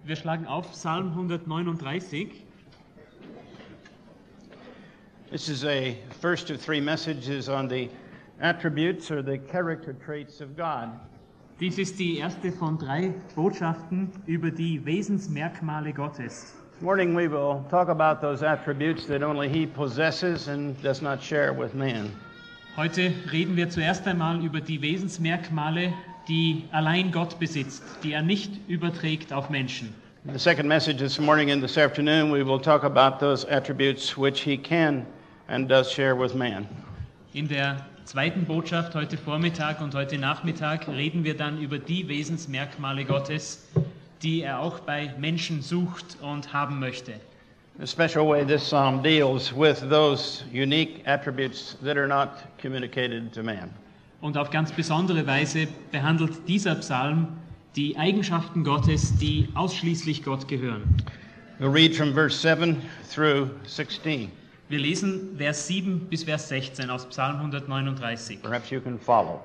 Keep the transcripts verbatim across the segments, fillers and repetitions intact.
Wir schlagen auf Psalm hundertneununddreißig. This is a first of three messages on the attributes or the character traits of God. Dies ist die erste von drei Botschaften über die Wesensmerkmale Gottes. This morning we will talk about those attributes that only He possesses and does not share with man. Heute reden wir zuerst einmal über die Wesensmerkmale, die allein Gott besitzt, die er nicht überträgt auf Menschen. In the second message this morning and this afternoon we will talk about those attributes which He can and does share with man. In der zweiten Botschaft heute Vormittag und heute Nachmittag reden wir dann über die Wesensmerkmale Gottes, die er auch bei Menschen sucht und haben möchte. In a special way, this psalm deals with those unique attributes that are not communicated to man. Und auf ganz besondere Weise behandelt dieser Psalm die Eigenschaften Gottes, die ausschließlich Gott gehören. We'll read from verse seven through sixteen. Wir lesen Vers sieben bis Vers sechzehn aus Psalm hundertneununddreißig. Perhaps you can follow.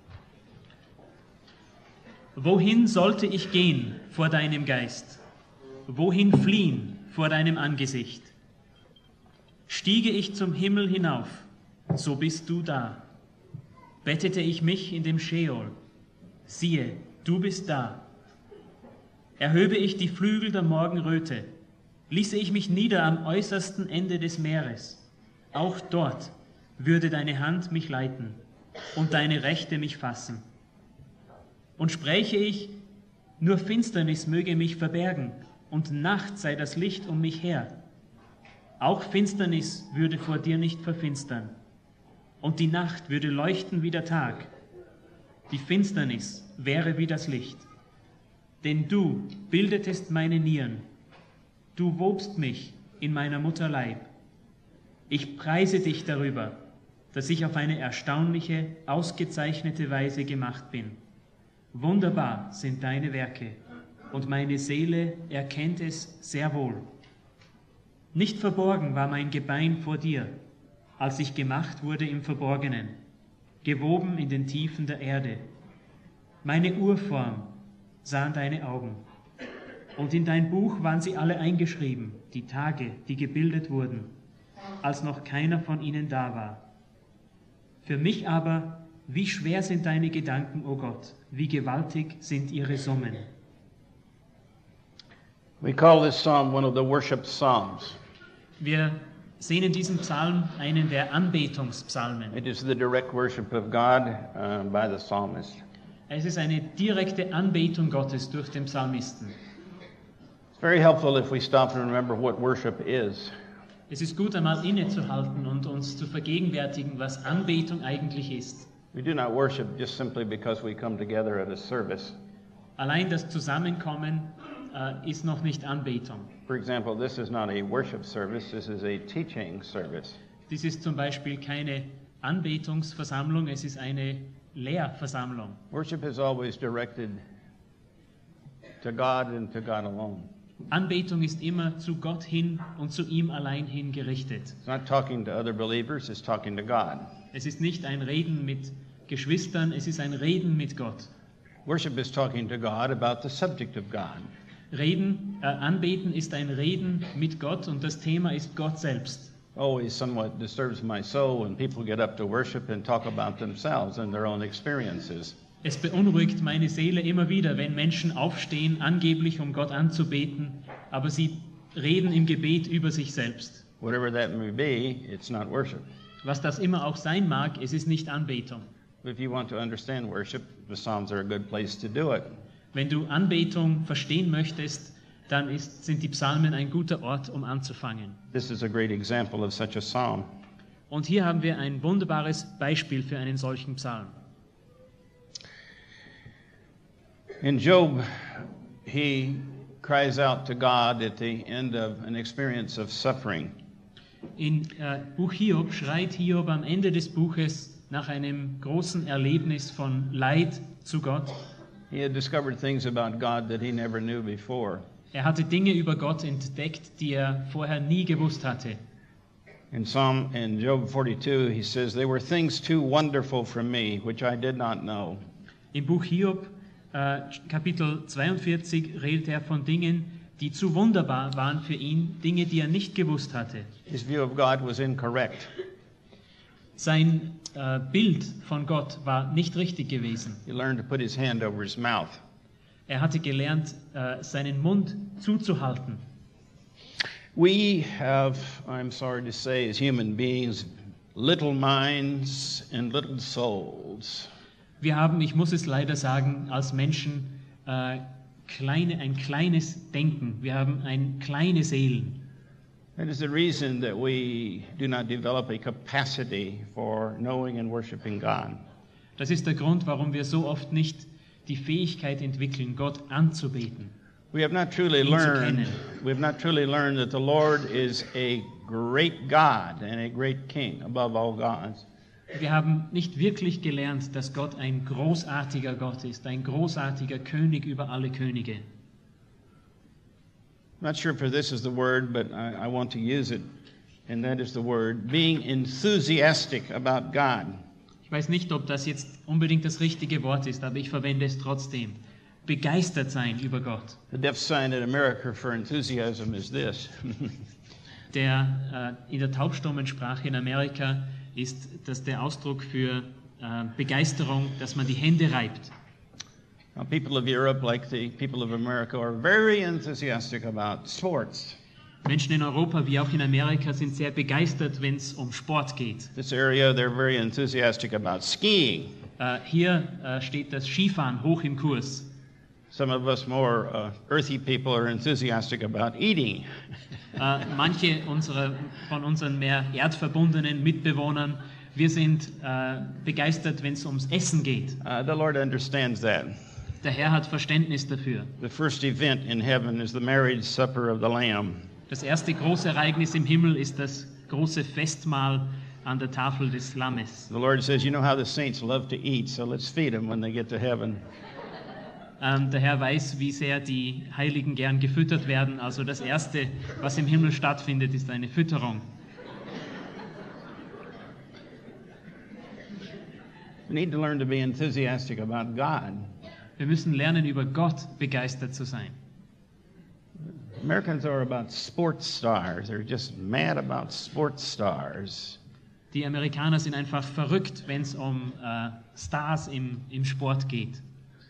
Wohin sollte ich gehen vor deinem Geist? Wohin fliehen vor deinem Angesicht? Stiege ich zum Himmel hinauf, so bist du da. Bettete ich mich in dem Scheol, siehe, du bist da. Erhöbe ich die Flügel der Morgenröte, ließe ich mich nieder am äußersten Ende des Meeres, auch dort würde deine Hand mich leiten und deine Rechte mich fassen. Und spräche ich, nur Finsternis möge mich verbergen und Nacht sei das Licht um mich her. Auch Finsternis würde vor dir nicht verfinstern und die Nacht würde leuchten wie der Tag. Die Finsternis wäre wie das Licht. Denn du bildetest meine Nieren. Du wobst mich in meiner Mutter Leib. Ich preise dich darüber, dass ich auf eine erstaunliche, ausgezeichnete Weise gemacht bin. Wunderbar sind deine Werke, und meine Seele erkennt es sehr wohl. Nicht verborgen war mein Gebein vor dir, als ich gemacht wurde im Verborgenen, gewoben in den Tiefen der Erde. Meine Urform sahen deine Augen. Und in dein Buch waren sie alle eingeschrieben, die Tage, die gebildet wurden, als noch keiner von ihnen da war. Für mich aber, wie schwer sind deine Gedanken, o Gott, wie gewaltig sind ihre Summen. We call this psalm one of the worship psalms. Wir sehen in diesem Psalm einen der Anbetungspsalmen. It is the direct worship of God uh, by the psalmist. Es ist eine direkte Anbetung Gottes durch den Psalmisten. It's very helpful if we stop and remember what worship is. Es ist gut, einmal innezuhalten und uns zu vergegenwärtigen, was Anbetung eigentlich ist. We do not worship just simply because we come together at a service. Allein das Zusammenkommen äh, ist noch nicht Anbetung. For example, this is not a worship service, this is a teaching service. Dies ist zum Beispiel keine Anbetungsversammlung, es ist eine Lehrversammlung. Worship is always directed to God and to God alone. Anbetung ist immer zu Gott hin und zu ihm allein hin gerichtet. It's not talking to other believers, it's talking to God. Es ist nicht ein Reden mit Geschwistern, es ist ein Reden mit Gott. Worship is talking to God about the subject of God. Reden, äh, Anbeten ist ein Reden mit Gott und das Thema ist Gott selbst. Always somewhat disturbs my soul when people get up to worship and talk about themselves and their own experiences. Es beunruhigt meine Seele immer wieder, wenn Menschen aufstehen, angeblich um Gott anzubeten, aber sie reden im Gebet über sich selbst. Whatever that may be, it's not worship. Was das immer auch sein mag, es ist nicht Anbetung. If you want to understand worship, the Psalms are a good place to do it. Wenn du Anbetung verstehen möchtest, dann ist, sind die Psalmen ein guter Ort, um anzufangen. This is a great example of such a psalm. Und hier haben wir ein wunderbares Beispiel für einen solchen Psalm. In Job, he cries out to God at the end of an experience of suffering. In äh, Buch Hiob schreit Hiob am Ende des Buches nach einem großen Erlebnis von Leid zu Gott. He had discovered things about God that he never knew before. Er hatte Dinge über Gott entdeckt, die er vorher nie gewusst hatte. In Psalm in Job forty-two, he says, "There were things too wonderful for me, which I did not know." Im Buch Hiob äh, Kapitel zweiundvierzig redet er von Dingen, die zu wunderbar waren für ihn, Dinge, die er nicht gewusst hatte. His view of God was incorrect. Sein äh, Bild von Gott war nicht richtig gewesen. He learned to put his hand over his mouth. Er hatte gelernt, äh, seinen Mund zuzuhalten. We have, I'm sorry to say, as human beings, little minds and little souls. Wir haben, ich muss es leider sagen, als Menschen äh, kleine, ein kleines Denken. Wir haben ein kleine Seelen. That is the reason that we do not develop a capacity for knowing and worshiping God. Das ist der Grund, warum wir so oft nicht die Fähigkeit entwickeln, Gott anzubeten. We have not truly Ihn zu learned, kennen. we have not truly learned that the Lord is a great God and a great King above all gods. Wir haben nicht wirklich gelernt, dass Gott ein großartiger Gott ist, ein großartiger König über alle Könige. I'm not sure if this is the word, but I, I want to use it, and that is the word being enthusiastic about God. Ich weiß nicht, ob das jetzt unbedingt das richtige Wort ist, aber ich verwende es trotzdem. Begeistert sein über Gott. The deaf sign in America for enthusiasm is this. Der, äh, in der taubstummen Sprache in Amerika ist das der Ausdruck für äh, Begeisterung, dass man die Hände reibt. Now, people of Europe, like the people of America, are very enthusiastic about sports. Menschen in Europa wie auch in Amerika sind sehr begeistert, wenn es um Sport geht. This area, they're very enthusiastic about skiing. Äh, hier äh, steht das Skifahren hoch im Kurs. Some of us more uh, earthy people are enthusiastic about eating. Äh, manche unserer, von unseren mehr erdverbundenen Mitbewohnern, wir sind äh, begeistert, wenn es ums Essen geht. Uh, the Lord understands that. Der Herr hat Verständnis dafür. The first event in heaven is the marriage supper of the Lamb. Das erste große Ereignis im Himmel ist das große Festmahl an der Tafel des Lammes. The Lord says, you know how the saints love to eat, so let's feed them when they get to heaven. Ähm, der Herr weiß, wie sehr die Heiligen gern gefüttert werden. Also das Erste, was im Himmel stattfindet, ist eine Fütterung. We need to learn to be enthusiastic about God. Wir müssen lernen, über Gott begeistert zu sein. Americans are about sports stars. They're just mad about sports stars. Die Amerikaner sind einfach verrückt, wenn es um äh, Stars im, im Sport geht.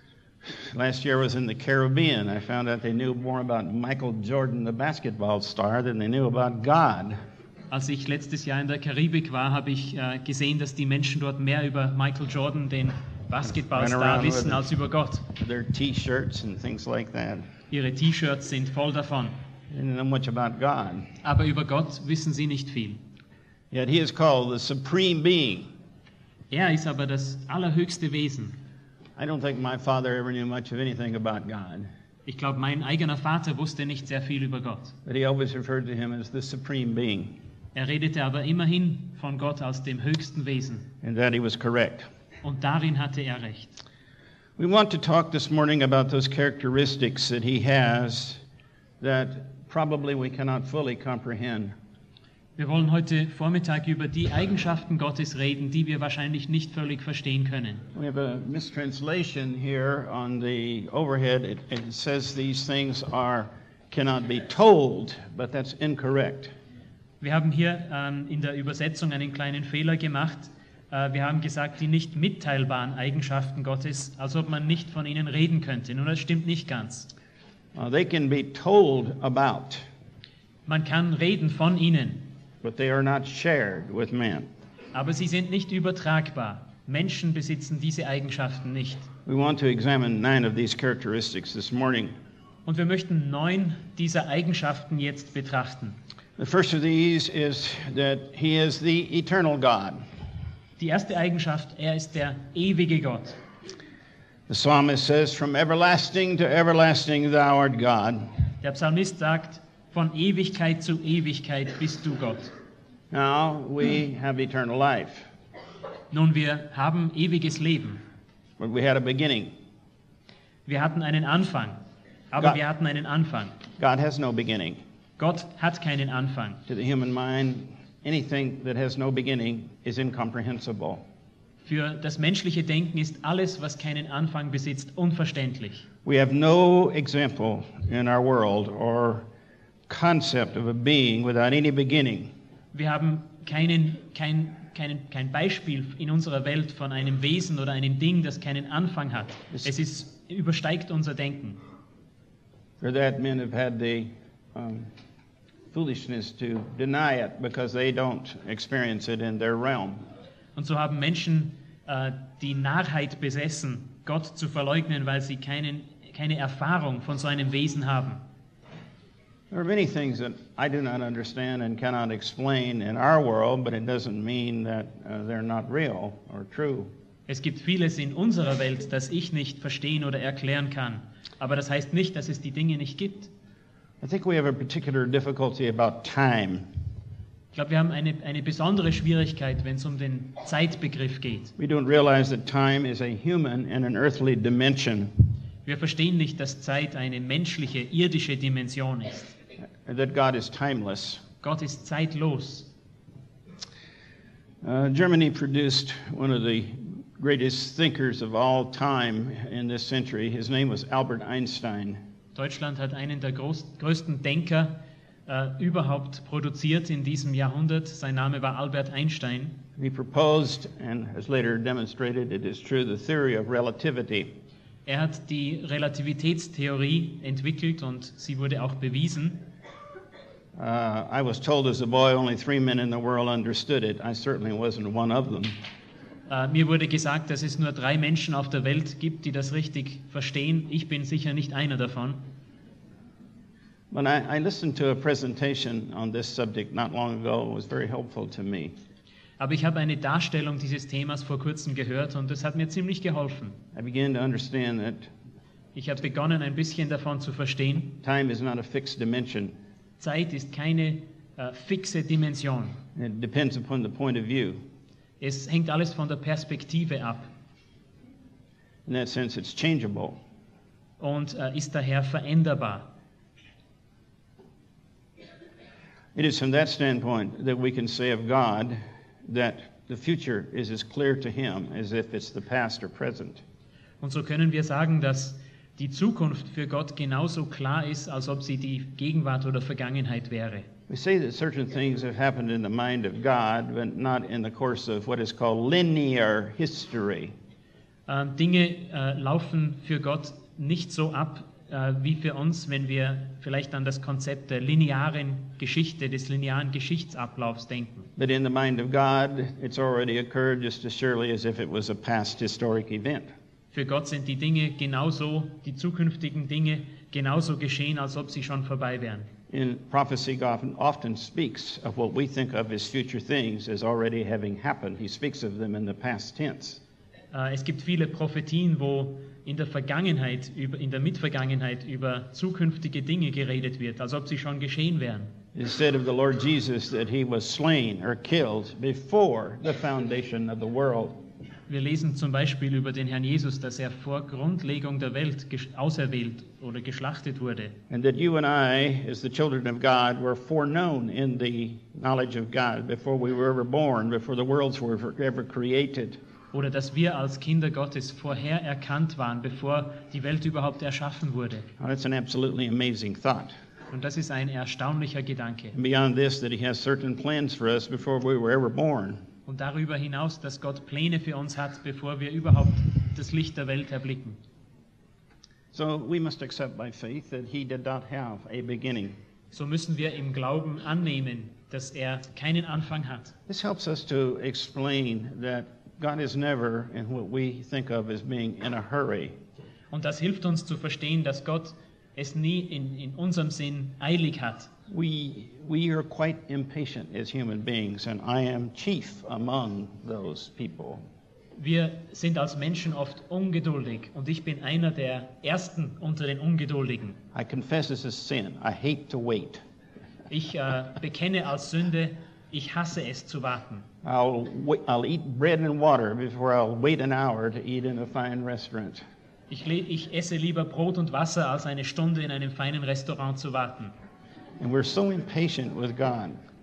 Last year I was in the Caribbean. I found out they knew more about Michael Jordan, the basketball star, than they knew about God. Als ich letztes Jahr in der Karibik war, habe ich äh, gesehen, dass die Menschen dort mehr über Michael Jordan, den Basketballstar, wissen als über Gott. Their T-shirts and things like that. Ihre T-Shirts sind voll davon. They didn't know much about God. Aber über Gott wissen sie nicht viel. Yet he is called the supreme being. Er ist aber das allerhöchste Wesen. I don't think my father ever knew much of anything about God. Ich glaube, mein eigener Vater wusste nicht sehr viel über Gott. But he always referred to him as the supreme being. Er redete aber immerhin von Gott als dem höchsten Wesen. And that he was correct. Und darin hatte er recht. We want to talk this morning about those characteristics that he has that probably we cannot fully comprehend. Wir wollen heute Vormittag über die Eigenschaften Gottes reden, die wir wahrscheinlich nicht völlig verstehen können. We have a mistranslation here on the overhead. It, it says these things are cannot be told, but that's incorrect. Wir haben hier ähm, in der Übersetzung einen kleinen Fehler gemacht. Äh, wir haben gesagt, die nicht mitteilbaren Eigenschaften Gottes, als ob man nicht von ihnen reden könnte. Nun, das stimmt nicht ganz. Uh, they can be told about, Man kann reden von ihnen, but they are not shared with men. aber sie sind nicht übertragbar. Menschen besitzen diese Eigenschaften nicht. We want to examine nine of these characteristics this morning. Und wir möchten neun dieser Eigenschaften jetzt betrachten. The first of these is that he is the eternal God. Die erste Eigenschaft, er ist der ewige Gott. The psalmist says, from everlasting to everlasting thou art God. Der Psalmist sagt, von Ewigkeit zu Ewigkeit bist du Gott. Now we have eternal life, Nun, wir haben ewiges Leben. but we had a beginning. Wir hatten einen Anfang, aber Ja. wir hatten einen Anfang. God has no beginning. Gott hat keinen Anfang. To the human mind, anything that has no beginning is incomprehensible. Für das menschliche Denken ist alles, was keinen Anfang besitzt, unverständlich. We have no example in our world or concept of a being without any beginning. Wir haben keinen, kein, keinen, kein Beispiel in unserer Welt von einem Wesen oder einem Ding, das keinen Anfang hat. Es ist, übersteigt unser Denken. For that, men have had the um, foolishness to deny it because they don't experience it in their realm. Und so haben Menschen äh, die Narrheit besessen, Gott zu verleugnen, weil sie keinen, keine Erfahrung von so einem Wesen haben. There are many things that I do not understand and cannot explain in our world, but it doesn't mean that uh, they're not real or true. Es gibt vieles in unserer Welt, das ich nicht verstehen oder erklären kann. Aber das heißt nicht, dass es die Dinge nicht gibt. I think we have a particular difficulty about time. Ich glaube, wir haben eine, eine besondere Schwierigkeit, wenn es um den Zeitbegriff geht. We don't realize that time is a human and an earthly dimension, Wir verstehen nicht, dass Zeit eine menschliche, irdische Dimension ist. and that God is timeless. Gott ist zeitlos. Uh, Germany produced one of the greatest thinkers of all time in this century. His name was Albert Einstein. Deutschland hat einen der groß, größten Denker äh, überhaupt produziert in diesem Jahrhundert. Sein Name war Albert Einstein. He proposed, and has later demonstrated it is true, the theory of relativity. Er hat die Relativitätstheorie entwickelt und sie wurde auch bewiesen. Uh, I was told as a boy only three men in the world understood it. I certainly wasn't one of them. Äh, mir wurde gesagt, dass es nur drei Menschen auf der Welt gibt, die das richtig verstehen. Ich bin sicher nicht einer davon. But I, I listened to a presentation on this subject not long ago. It was very helpful to me. Aber ich habe eine Darstellung dieses Themas vor kurzem gehört und das hat mir ziemlich geholfen. I began to understand that Ich habe begonnen, ein bisschen davon zu verstehen. time is not a fixed dimension. Zeit ist keine äh, fixe Dimension. It depends upon the point of view. Es hängt alles von der Perspektive ab In that sense, it's changeable. und äh, ist daher veränderbar. It is from that standpoint that we can say of God that the future is as clear to him as if it's the past or present. Und so können wir sagen, dass die Zukunft für Gott genauso klar ist, als ob sie die Gegenwart oder Vergangenheit wäre. We say that certain things have happened in the mind of God, but not in the course of what is called linear history. Ähm, Dinge äh, laufen für Gott nicht so ab äh, wie für uns, wenn wir vielleicht an das Konzept der linearen Geschichte, des linearen Geschichtsablaufs denken. But in the mind of God, it's already occurred just as surely as if it was a past historic event. Für Gott sind die Dinge genauso, die zukünftigen Dinge genauso geschehen, als ob sie schon vorbei wären. In prophecy, God often speaks of what we think of as future things as already having happened. He speaks of them in the past tense. Äh, Es gibt viele Prophetien, wo in der Vergangenheit, über- in der Mitvergangenheit über zukünftige Dinge geredet wird, als ob sie schon geschehen wären. It is said of the Lord Jesus that he was slain or killed before the foundation of the world. Wir lesen zum Beispiel über den Herrn Jesus, dass er vor Grundlegung der Welt gesch- auserwählt oder geschlachtet wurde. And that you and I, as the children of God, were foreknown in the knowledge of God before we were ever born, before the worlds were ever created. Oder dass wir als Kinder Gottes vorher erkannt waren, bevor die Welt überhaupt erschaffen wurde. Now, that's an absolutely amazing thought. Und das ist ein erstaunlicher Gedanke. And beyond this, that he has certain plans for us before we were ever born. Und darüber hinaus, dass Gott Pläne für uns hat, bevor wir überhaupt das Licht der Welt erblicken. So we must accept by faith that he did not have a beginning. So müssen wir im Glauben annehmen, dass er keinen Anfang hat. This helps us to explain that God is never in what we think of as being in a hurry. Und das hilft uns zu verstehen, dass Gott es nie in, in unserem Sinn eilig hat. We, we are quite impatient as human beings, and I am chief among those people. Wir sind als Menschen oft ungeduldig und ich bin einer der Ersten unter den Ungeduldigen. I confess this as sin. I hate to wait. Ich äh, bekenne als Sünde, ich hasse es zu warten. I'll, wait, I'll eat bread and water before I'll wait an hour to eat in a fine restaurant. Ich, le- ich esse lieber Brot und Wasser, als eine Stunde in einem feinen Restaurant zu warten. And we're so impatient with God.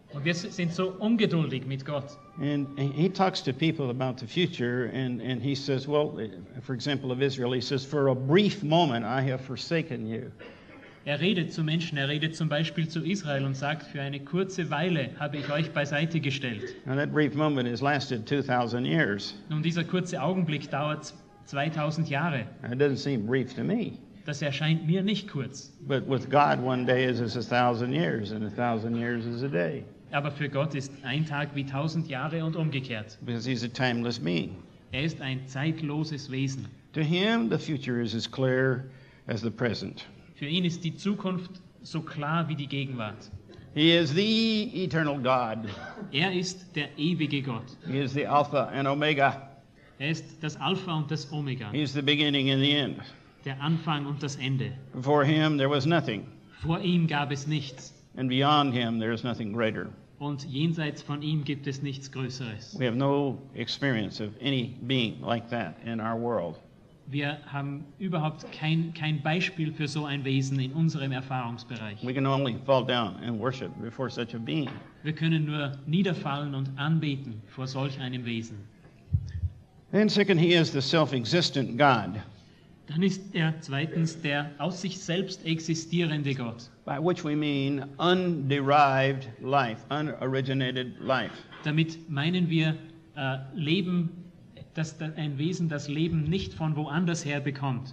Und wir sind so ungeduldig mit Gott. And he talks to people about the future, and, and he says, well, for example, of Israel, he says, for a brief moment I have forsaken you. Er redet zu Menschen, er redet zum Beispiel zu Israel und sagt, für eine kurze Weile habe ich euch beiseite gestellt. Now that brief moment has lasted two thousand years. Nun, dieser kurze Augenblick dauert zweitausend Jahre. It doesn't seem brief to me. Das erscheint mir nicht kurz. But with God, one day is as a thousand years, and a thousand years is a day. Aber für Gott ist ein Tag wie tausend Jahre und umgekehrt. Because he's a timeless being. Er ist ein zeitloses Wesen. To him, the future is as clear as the present. Für ihn ist die Zukunft so klar wie die Gegenwart. He is the eternal God. Er ist der ewige Gott. He is the Alpha and Omega. Er ist das Alpha und das Omega. He is the beginning and the end. Der Anfang und das Ende. Before him, there was nothing. Vor ihm gab es nichts. And beyond him, there is nothing greater. Und jenseits von ihm gibt es nichts Größeres. We have no experience of any being like that in our world. Wir haben überhaupt kein, kein Beispiel für so ein Wesen in unserem Erfahrungsbereich. We can only fall down and worship before such a being. Wir können nur niederfallen und anbeten vor solch einem Wesen. And second, he is the self-existent God, Dann ist er zweitens der aus sich selbst existierende Gott. by which we mean underived life, unoriginated life. Damit meinen wir äh, Leben, dass da- ein Wesen das Leben nicht von woanders her bekommt.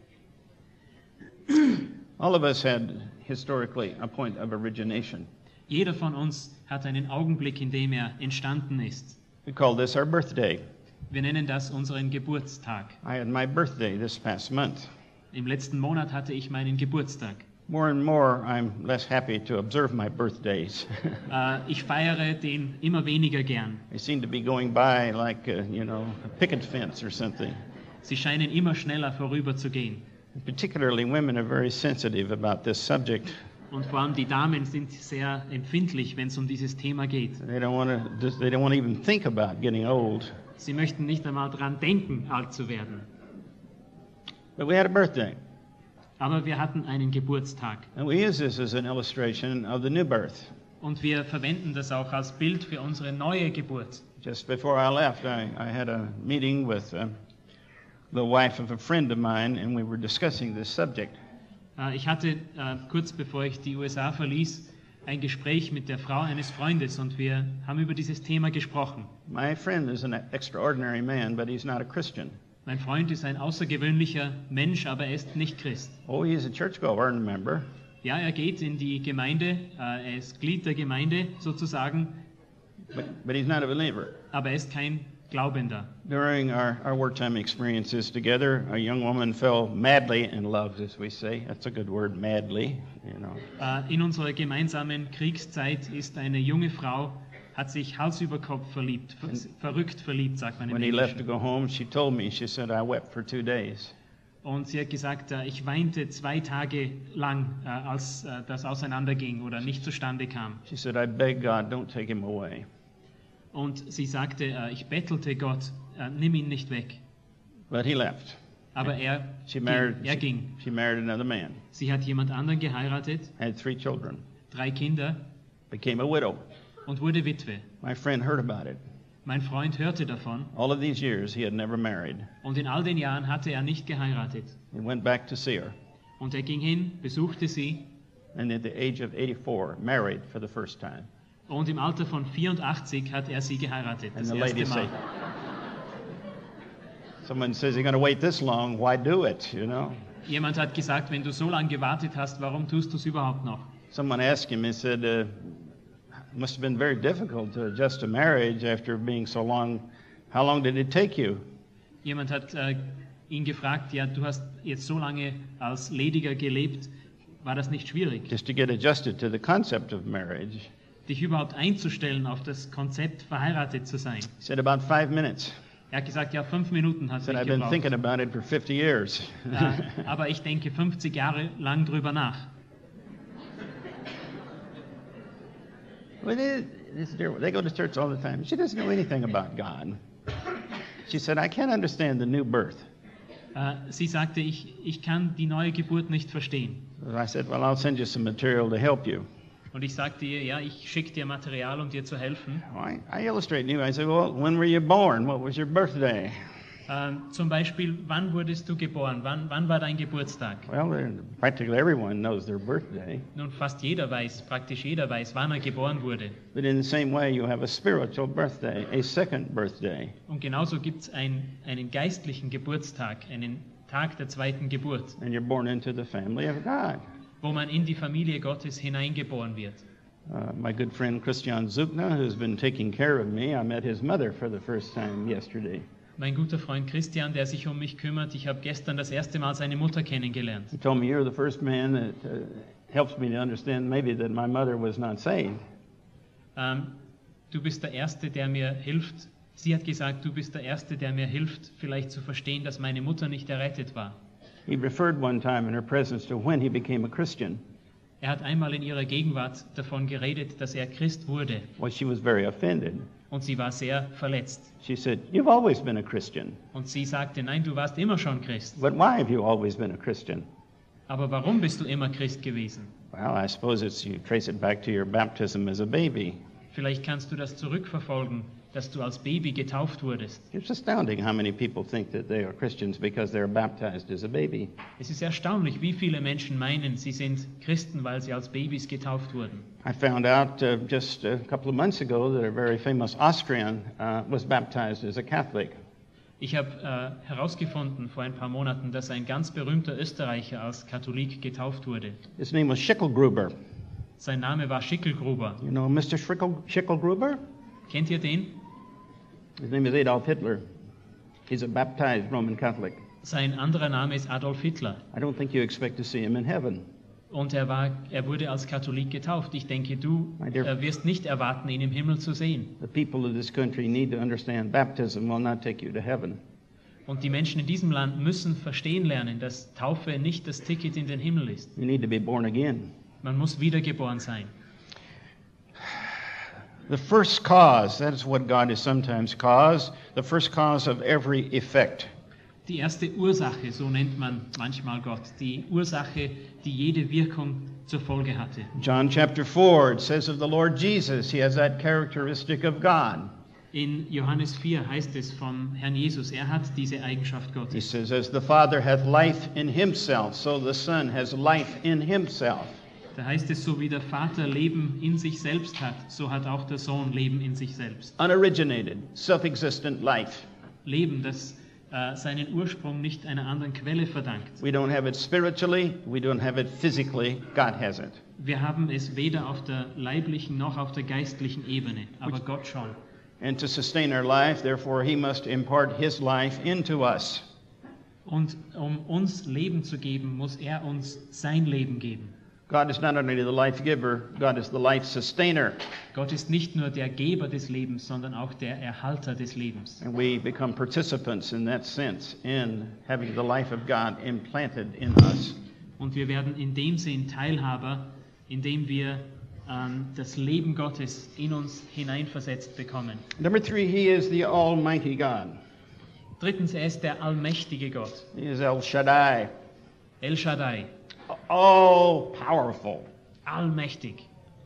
All of us had historically a point of origination. Jeder von uns hat einen Augenblick, in dem er entstanden ist. We call this our birthday. Wir nennen das unseren Geburtstag. I had my birthday this past month. Im letzten Monat hatte ich meinen Geburtstag. More and more, I'm less happy to observe my birthdays. Äh, ich feiere den immer weniger gern. They seem to be going by like, uh, you know, a picket fence or something. Sie scheinen immer schneller vorüberzugehen. Particularly, women are very sensitive about this subject. Und vor allem die Damen sind sehr empfindlich, wenn es um dieses Thema geht. They don't want to. They don't want to even think about getting old. Sie möchten nicht einmal daran denken, alt zu werden. But we had a birthday, Aber wir hatten einen Geburtstag. and we use this as an illustration of the new birth. Und wir verwenden das auch als Bild für unsere neue Geburt. Just before I left, I, I had a meeting with uh, the wife of a friend of mine, and we were discussing this subject. Äh, Ich hatte äh, kurz bevor ich die U S A verließ, ein Gespräch mit der Frau eines Freundes und wir haben über dieses Thema gesprochen. My friend is an extraordinary man, but he's not a Christian. Mein Freund ist ein außergewöhnlicher Mensch, aber er ist nicht Christ. Oh, he's a churchgoer and member, Ja, er geht in die Gemeinde, äh, er ist Glied der Gemeinde sozusagen, but, but he's not a believer. aber er ist kein Glaubender. During our, our wartime experiences together, a young woman fell madly in love, as we say. That's a good word, madly, you know. Äh, In unserer gemeinsamen Kriegszeit ist eine junge Frau, hat sich Hals über Kopf verliebt, ver verrückt verliebt, sagt man im When he left to Englischen. go home, she told me, she said, I wept for two days. Und sie hat gesagt, äh, ich weinte zwei Tage lang, äh, als äh, das auseinanderging oder nicht zustande kam. She said, I beg God, don't take him away. Und sie sagte, äh, ich bettelte Gott, äh, nimm ihn nicht weg. But he left. Aber er, She ging, married, er she, ging. she married another man, Sie hat jemand anderen geheiratet, had three children, drei Kinder became a widow. und wurde Witwe. My friend heard about it. Mein Freund hörte davon All of these years, he had never married. und in all den Jahren hatte er nicht geheiratet. He went back to see her, Und er ging hin, besuchte sie and at the age of eighty-four, married for the first time. und im Alter von vierundachtzig hat er sie geheiratet. And Das the erste lady Mal. said, someone says, you're going to wait this long, why do it, you know? Jemand hat gesagt, wenn du so lange gewartet hast, warum tust du es überhaupt noch? Someone asked him, he said, uh, it must have been very difficult to adjust to marriage after being so long. How long did it take you? Jemand hat äh, ihn gefragt, ja, du hast jetzt so lange als Lediger gelebt, war das nicht schwierig, Just to get adjusted to the concept of marriage. dich überhaupt einzustellen auf das Konzept, verheiratet zu sein? He said, about five minutes. Er hat gesagt, ja, fünf Minuten He hat said, es I've been gebraucht. thinking about it for fifty years. Äh, aber ich denke fünfzig Jahre lang drüber nach. Well, they, this dear- they go to church all the time. She doesn't know anything about God. She said, I can't understand the new birth. Äh, sie sagte, ich, ich kann die neue Geburt nicht verstehen. So I said, well, I'll send you some material to help you. Und ich sagte ihr, ja, ich schicke dir Material, um dir zu helfen. I, I illustrate you. I say, well, when were you born? What was your birthday? Ähm, zum Beispiel, wann wurdest du geboren? Wann, wann war dein Geburtstag? Well, practically everyone knows their birthday. Nun, fast jeder weiß, praktisch jeder weiß, wann er geboren wurde. But in the same way, you have a spiritual birthday, a second birthday. Und genauso gibt es ein, einen geistlichen Geburtstag, einen Tag der zweiten Geburt, And you're born into the family of God. wo man in die Familie Gottes hineingeboren wird. Uh, my good friend Christian Zukna, who's been taking care of me, I met his mother for the first time yesterday. Mein guter Freund Christian, der sich um mich kümmert, ich habe gestern das erste Mal seine Mutter kennengelernt. He told me, you're the first man that uh, helps me to understand maybe that my mother was not saved. Ähm, du bist der Erste, der mir hilft. Sie hat gesagt, du bist der Erste, der mir hilft, vielleicht zu verstehen, dass meine Mutter nicht errettet war. He referred one time in her presence to when he became a Christian. Er hat einmal in ihrer Gegenwart davon geredet, dass er Christ wurde. Well, she was very offended. Und sie war sehr verletzt. She said, you've always been a Christian. Und sie sagte, nein, du warst immer schon Christ. But why have you always been a Christian? Aber warum bist du immer Christ gewesen? Well, I suppose it's you trace it back to your baptism as a baby. Vielleicht kannst du das zurückverfolgen, dass du als Baby getauft wurdest. It's astounding how many people think that they are Christians because they're baptized as a baby. Es ist erstaunlich, wie viele Menschen meinen, sie sind Christen, weil sie als Babys getauft wurden. I found out uh, just a couple of months ago that a very famous Austrian uh, was baptized as a Catholic. Ich habe äh, herausgefunden vor ein paar Monaten, dass ein ganz berühmter Österreicher als Katholik getauft wurde. His name was Schickelgruber. Sein Name war Schickelgruber. You know Mister Schickel, Schickelgruber? Kennt ihr den? His name is Adolf Hitler. He's a baptized Roman Catholic. Sein anderer Name ist Adolf Hitler. I don't think you expect to see him in heaven. Und er, war, er wurde als Katholik getauft. Ich denke, du My dear- äh, wirst nicht erwarten, ihn im Himmel zu sehen. The people of this country need to understand baptism will not take you to heaven. Und die Menschen in diesem Land müssen verstehen lernen, dass Taufe nicht das Ticket in den Himmel ist. You need to be born again. Man muss wiedergeboren sein. The first cause, that is what God is sometimes cause, the first cause of every effect. Die erste Ursache, so nennt man manchmal Gott, die Ursache, die jede Wirkung zur Folge hatte. John chapter four, it says of the Lord Jesus, he has that characteristic of God. In Johannes vier heißt es vom Herrn Jesus, er hat diese Eigenschaft He Gottes. says, as the Father hath life in himself, so the Son has life in himself. Da heißt es, so wie der Vater Leben in sich selbst hat, so hat auch der Sohn Leben in sich selbst. Unoriginated, self-existent life. Leben, das äh, seinen Ursprung nicht einer anderen Quelle verdankt. We don't have it spiritually, we don't have it physically, God has it. Wir haben es weder auf der leiblichen noch auf der geistlichen Ebene, aber Gott schon. And to sustain our life, therefore, he must impart his life into us. Und um uns Leben zu geben, muss er uns sein Leben geben. God is not only the life giver, God is the life sustainer. Gott ist nicht nur der Geber des Lebens, sondern auch der Erhalter des Lebens. And we become participants in that sense in having the life of God implanted in us. Und wir werden in dem Sinn Teilhaber, indem wir ähm, das Leben Gottes in uns hineinversetzt bekommen. Number three, he is the Almighty God. Drittens, er ist der allmächtige Gott, He is El Shaddai, El Shaddai, all powerful. allmächtig.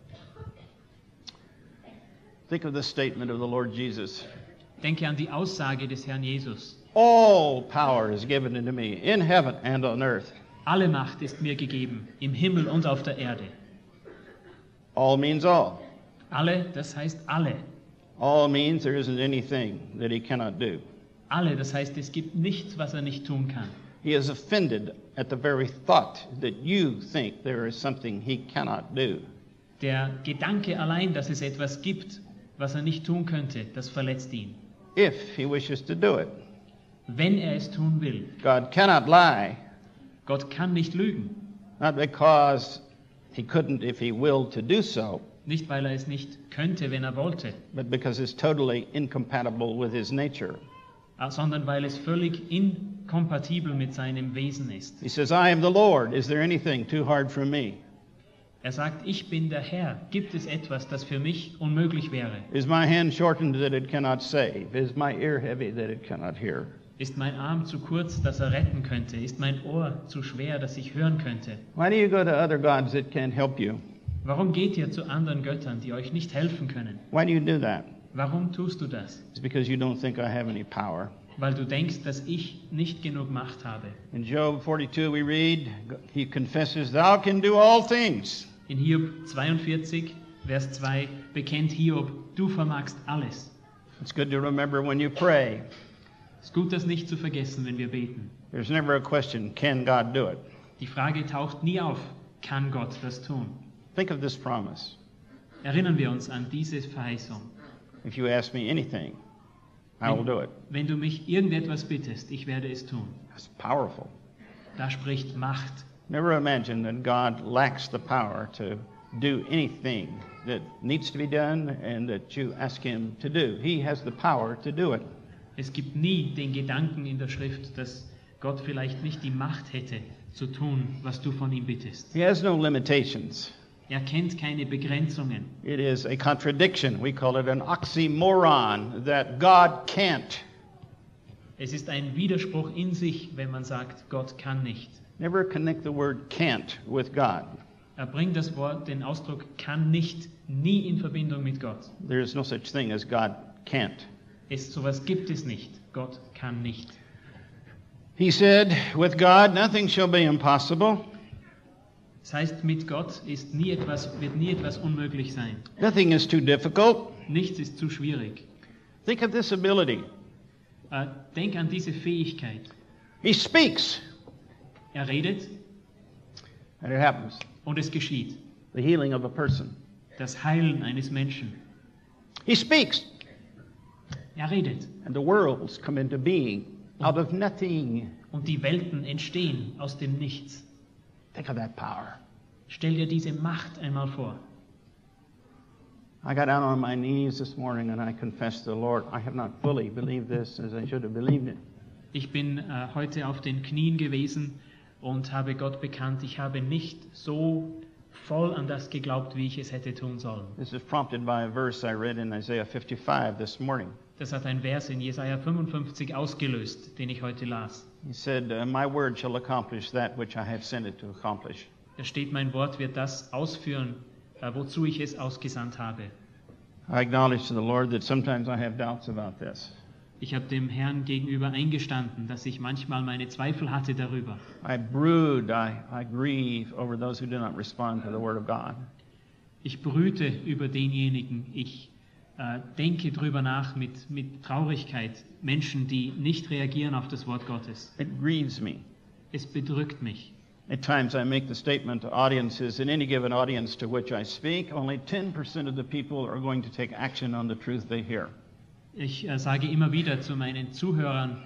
Think of the statement of the Lord Jesus. Denke an die Aussage des Herrn Jesus. All power is given unto me in heaven and on earth. Alle Macht ist mir gegeben, im Himmel und auf der Erde. All means all. Alle, das heißt alle. All means there isn't anything that he cannot do. Alle, das heißt, es gibt nichts, was er nicht tun kann. He is offended at the very thought that you think there is something he cannot do. Der Gedanke allein, dass es etwas gibt, was er nicht tun könnte, das verletzt ihn. If he wishes to do it. Wenn er es tun will. God cannot lie, Gott kann nicht lügen. not because he couldn't if he willed to do so, Nicht, weil er es nicht könnte, wenn er wollte, but because it's totally incompatible with his nature. sondern weil es völlig inkompatibel mit seinem Wesen ist. He says, I am the Lord. Is there anything too hard for me? Er sagt, ich bin der Herr. Gibt es etwas, das für mich unmöglich wäre? Is my hand shortened that it cannot save? Is my ear heavy that it cannot hear? Ist mein Arm zu kurz, dass er retten könnte? Ist mein Ohr zu schwer, dass ich hören könnte? Why do you go to other gods that can't help you? Warum geht ihr zu anderen Göttern, die euch nicht helfen können? Why do you do that? Warum tust du das? It's because you don't think I have any power. Weil du denkst, dass ich nicht genug Macht habe. In Job forty-two we read, he confesses, thou can do all things. In Hiob zweiundvierzig, Vers zwei, bekennt Hiob, du vermagst alles. It's good to remember when you pray. Es ist gut, das nicht zu vergessen, wenn wir beten. There's never a question, can God do it? Die Frage taucht nie auf, kann Gott das tun? Think of this promise. Erinnern wir uns an diese Verheißung. If you ask me anything, I will do it. Wenn du mich irgendetwas bittest, ich werde es tun. That's powerful. Da spricht Macht. Never imagine that God lacks the power to do anything that needs to be done and that you ask him to do. He has the power to do it. Es gibt nie den Gedanken in der Schrift, dass Gott vielleicht nicht die Macht hätte, zu tun, was du von ihm bittest. He has no limitations. Er kennt keine Begrenzungen. It is a contradiction. We call it an oxymoron, that God can't. Es ist ein Widerspruch in sich, wenn man sagt, Gott kann nicht. Never connect the word can't with God. Er bringt das Wort, den Ausdruck kann nicht, nie in Verbindung mit Gott. There is no such thing as God can't. Es, sowas gibt es nicht. Gott kann nicht. He said, with God nothing shall be impossible. Das heißt, mit Gott ist nie etwas, wird nie etwas unmöglich sein. Nothing is too difficult. Nichts ist zu schwierig. Think of this ability. Äh, denk an diese Fähigkeit. He speaks, Er redet and it happens. und es geschieht. The healing of a person. Das Heilen eines Menschen. He speaks, Er redet and the worlds come into being out of nothing. und die Welten entstehen aus dem Nichts. Think of that power. Stell dir diese Macht einmal vor. I got down on my knees this morning and I confessed to the Lord, I have not fully believed this as I should have believed it. Ich bin äh, heute auf den Knien gewesen und habe Gott bekannt, ich habe nicht so voll an das geglaubt, wie ich es hätte tun sollen. This is prompted by a verse I read in Isaiah fifty-five this morning. Das hat ein Vers in Jesaja fünfundfünfzig ausgelöst, den ich heute las. He said, uh, my word shall accomplish that which I have sent it to accomplish. Da steht, mein Wort wird das ausführen, äh, wozu ich es ausgesandt habe. I acknowledge to the Lord that sometimes I have doubts about this. Ich habe dem Herrn gegenüber eingestanden, dass ich manchmal meine Zweifel hatte darüber. I brood, I, I grieve over those who do not respond to the word of God. Ich brüte über denjenigen, ich äh, denke drüber nach mit, mit Traurigkeit, Menschen, die nicht reagieren auf das Wort Gottes. It grieves me. Es bedrückt mich. At times I make the statement to audiences, in any given audience to which I speak, only ten percent of the people are going to take action on the truth they hear. Ich äh, sage immer wieder zu meinen Zuhörern,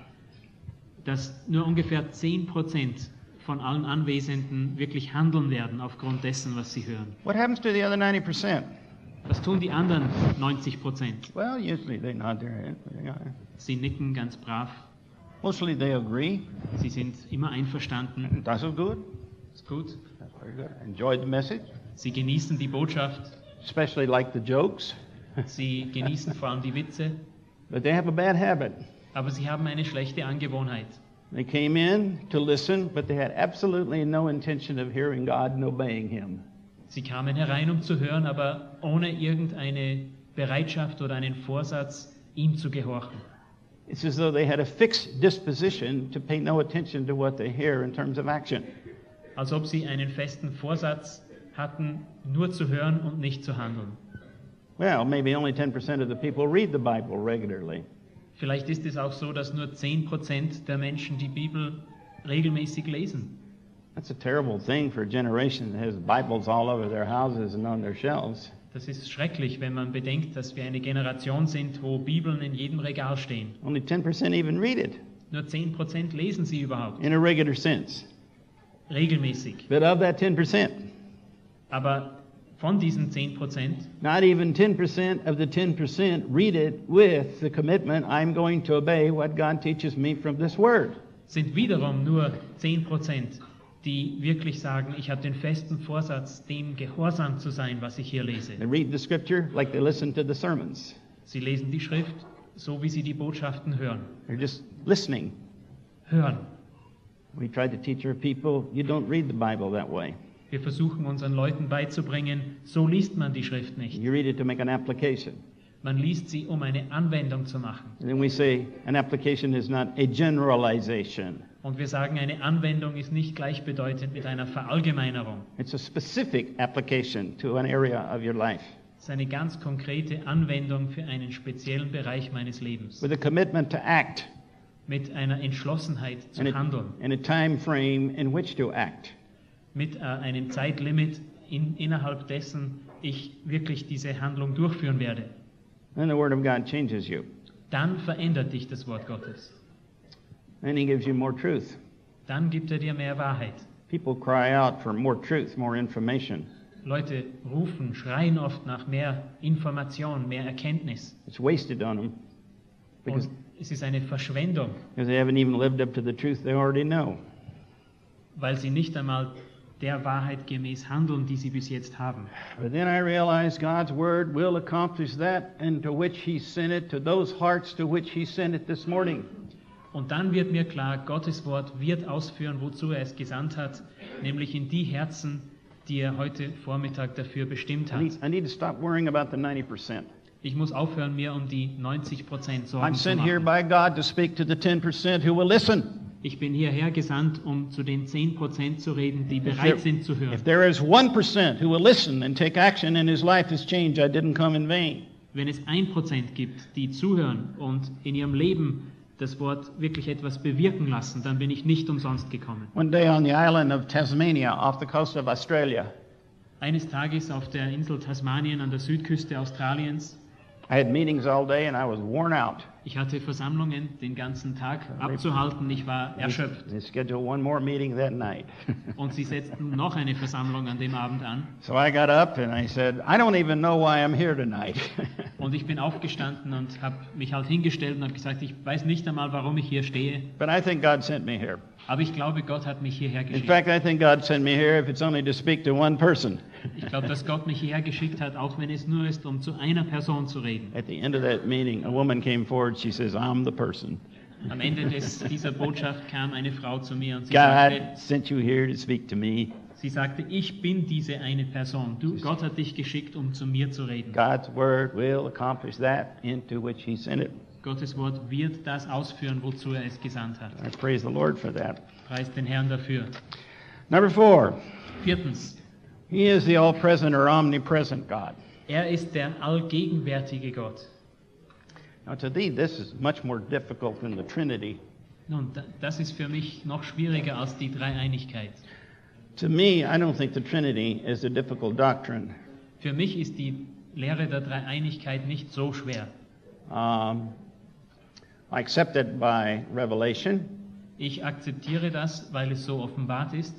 dass nur ungefähr zehn Prozent von allen Anwesenden wirklich handeln werden aufgrund dessen, was sie hören. What happens to the other ninety percent? Was tun die anderen neunzig Prozent? Well, usually they nod their head. Sie nicken ganz brav, Mostly they agree. sie sind immer einverstanden. That's good. Ist gut. That's very good. Enjoyed the message, Sie genießen die Botschaft, especially like the jokes. sie genießen vor allem die Witze, But they have a bad habit. aber sie haben eine schlechte Angewohnheit. They came in to listen, but they had absolutely no intention of hearing God and obeying Him. Sie kamen herein, um zu hören, aber ohne irgendeine Bereitschaft oder einen Vorsatz, ihm zu gehorchen. It's as though they had a fixed disposition to pay no attention to what they hear in terms of action. Als ob sie einen festen Vorsatz hatten, nur zu hören und nicht zu handeln. Well, maybe only ten percent of the people read the Bible regularly. Vielleicht ist es auch so, dass nur zehn Prozent der Menschen die Bibel regelmäßig lesen. That's a terrible thing for a generation that has Bibles all over their houses and on their shelves. Das ist schrecklich, wenn man bedenkt, dass wir eine Generation sind, wo Bibeln in jedem Regal stehen. Only ten percent even read it Nur zehn Prozent lesen sie überhaupt, in a regular sense. regelmäßig. But of that ten percent, Aber von diesen zehn Prozent not even ten percent of the ten percent read it with the commitment, I'm going to obey what God teaches me from this word. sind wiederum nur zehn Prozent, die wirklich sagen, ich habe den festen Vorsatz, dem gehorsam zu sein, was ich hier lese. They read the scripture like they listen to the sermons. Sie lesen die Schrift, so wie sie die Botschaften hören. They're just listening. Hören. We try to teach our people, you don't read the Bible that way. Wir versuchen unseren Leuten beizubringen, so liest man die Schrift nicht. You read it to make an application. Man liest sie, um eine Anwendung zu machen. And then we say an application is not a generalization. Und wir sagen, eine Anwendung ist nicht gleichbedeutend mit einer Verallgemeinerung. It's a specific application to an area of your life. Es ist eine ganz konkrete Anwendung für einen speziellen Bereich meines Lebens. With a commitment to act. Mit einer Entschlossenheit zu And a, handeln. and a time frame in which to act. Mit äh, einem Zeitlimit, in, innerhalb dessen ich wirklich diese Handlung durchführen werde. Then the Word of God changes you. Dann verändert dich das Wort Gottes. Then He gives you more truth. Dann gibt er dir mehr Wahrheit. People cry out for more truth, more information. Leute rufen, schreien oft nach mehr Information, mehr Erkenntnis. It's wasted on them because, Und es ist eine Verschwendung, because they haven't even lived up to the truth they already know. weil sie nicht einmal der Wahrheit gemäß handeln, die sie bis jetzt haben. But then I realize God's Word will accomplish that into which He sent it, to those hearts to which He sent it this morning. Und dann wird mir klar, Gottes Wort wird ausführen, wozu er es gesandt hat, nämlich in die Herzen, die er heute Vormittag dafür bestimmt I hat. need, I need to stop worrying about the ninety percent. Ich muss aufhören, mir um die neunzig Prozent Sorgen I'm zu sent here machen. by God to speak to the ten percent who will listen. Ich bin hierher gesandt, um zu den zehn Prozent zu reden, die If bereit there, sind zu if hören. there is one percent who will listen and take action and his life is changed, I didn't come in vain. Wenn es ein Prozent gibt, die zuhören und in ihrem Leben das Wort wirklich etwas bewirken lassen, dann bin ich nicht umsonst gekommen. One day on the island of Tasmania off the coast of Australia, Eines Tages auf der Insel Tasmanien an der Südküste Australiens, I had meetings all day and I was worn out. ich hatte Versammlungen den ganzen Tag abzuhalten, ich war erschöpft. They scheduled one more meeting that night. Und sie setzten noch eine Versammlung an dem Abend an. So I got up and I said, I don't even know why I'm here tonight. Und ich bin aufgestanden und habe mich halt hingestellt und habe gesagt, ich weiß nicht einmal, warum ich hier stehe, But I think God sent me here. aber ich glaube, Gott hat mich hierher In geschickt. fact, I think God sent me here if it's only to speak to one person. Ich glaube, dass Gott mich hierher geschickt hat, auch wenn es nur ist, um zu einer Person zu reden. At the end of that meeting, a woman came forward. She says, I'm the person. Am Ende des, dieser Botschaft kam eine Frau zu mir und sie God sagte, sent you here to speak to me. sie sagte, ich bin diese eine Person. Du, Gott hat dich geschickt, um zu mir zu reden. God's word will accomplish that into which He sent it. Gottes Wort wird das ausführen, wozu er es gesandt hat. I praise the Lord for that. Preist den Herrn dafür. Number four, Viertens, He is the all-present or omnipresent God. er ist der allgegenwärtige Gott. Now, to thee, this is much more difficult than the Trinity. Nun, da- das ist für mich noch schwieriger als die Dreieinigkeit. To me, I don't think the Trinity is a difficult doctrine. Für mich ist die Lehre der Dreieinigkeit nicht so schwer. Um, I accept it by revelation. Ich akzeptiere das, weil es so offenbart ist.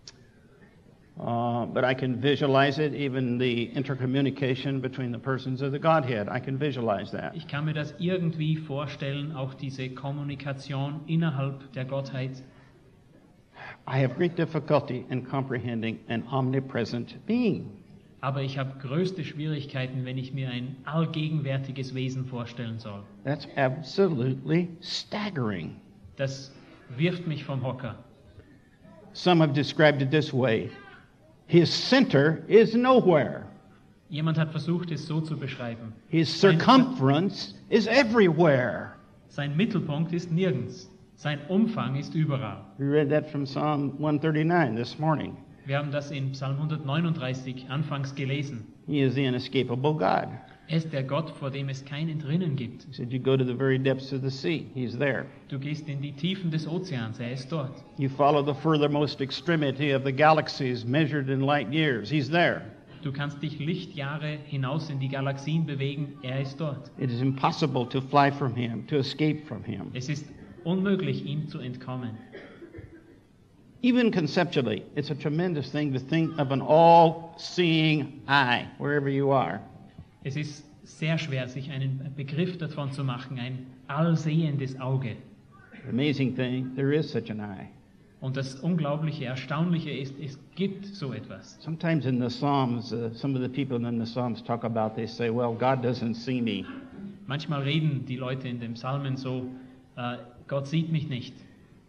Uh, but I can visualize it, even the intercommunication between the persons of the Godhead. I can visualize that. Ich kann mir das irgendwie vorstellen, auch diese Kommunikation innerhalb der Gottheit. I have great difficulty in comprehending an omnipresent being. Aber ich habe größte Schwierigkeiten, wenn ich mir ein allgegenwärtiges Wesen vorstellen soll. That's absolutely staggering. Das wirft mich vom Hocker. Some have described it this way. His center is nowhere. Jemand hat versucht, es so zu beschreiben. His circumference is everywhere. Sein Mittelpunkt ist nirgends. Sein Umfang ist überall. We read that from Psalm one thirty-nine this morning. Wir haben das in Psalm hundertneununddreißig anfangs gelesen. He is the inescapable God. Er ist der Gott, vor dem es kein Entrinnen gibt. He said, you go to the very depths of the sea. He's there. Du gehst in die Tiefen des Ozeans, er ist dort. You follow the furthermost extremity of the galaxies measured in light years. He's there. Du kannst dich Lichtjahre hinaus in die Galaxien bewegen, er ist dort. It is impossible to fly from Him, to escape from Him. Es ist unmöglich, ihm zu entkommen. Even conceptually, it's a tremendous thing to think of an all-seeing eye, wherever you are. Es ist sehr schwer, sich einen Begriff davon zu machen, ein allsehendes Auge. The amazing thing, there is such an eye. Und das Unglaubliche, Erstaunliche ist, es gibt so etwas. Sometimes in the Psalms, uh, some of the people in the Psalms talk about, they say, well, God doesn't see me. Manchmal reden die Leute in den Psalmen so, äh, Gott sieht mich nicht.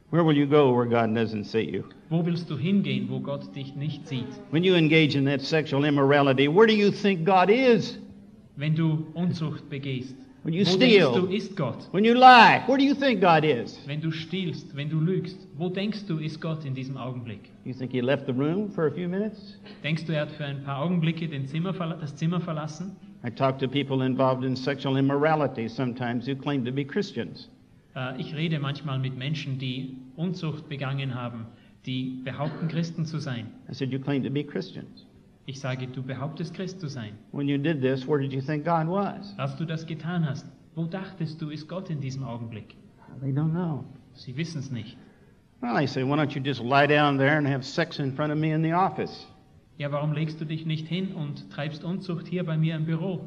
Where will you go where God doesn't see you? Wo willst du hingehen, wo Gott dich nicht sieht? When you engage in that sexual immorality, where do you think God is? Wenn du Unzucht begehst, When you wo steal. denkst du, ist Gott? When you lie, where do you think God is? Wenn du stiehlst, wenn du lügst, wo denkst du, ist Gott in diesem Augenblick? You think he left the room for a few minutes? Denkst du, er hat für ein paar Augenblicke den Zimmer, verla- das Zimmer verlassen? I talk to people involved in sexual immorality sometimes who claim to be Christians. Äh, Ich rede manchmal mit Menschen, die Unzucht begangen haben, die behaupten, Christen zu sein. I said, you claim to be Christians. Ich sage, du behauptest, Christ zu sein. When you did this, where did you think God was? Als du das getan hast, wo dachtest du, ist Gott in diesem Augenblick? They don't know. Sie wissen es nicht. Well, I say, why don't you just lie down there and have sex in front of me in the office? Ja, warum legst du dich nicht hin und treibst Unzucht hier bei mir im Büro?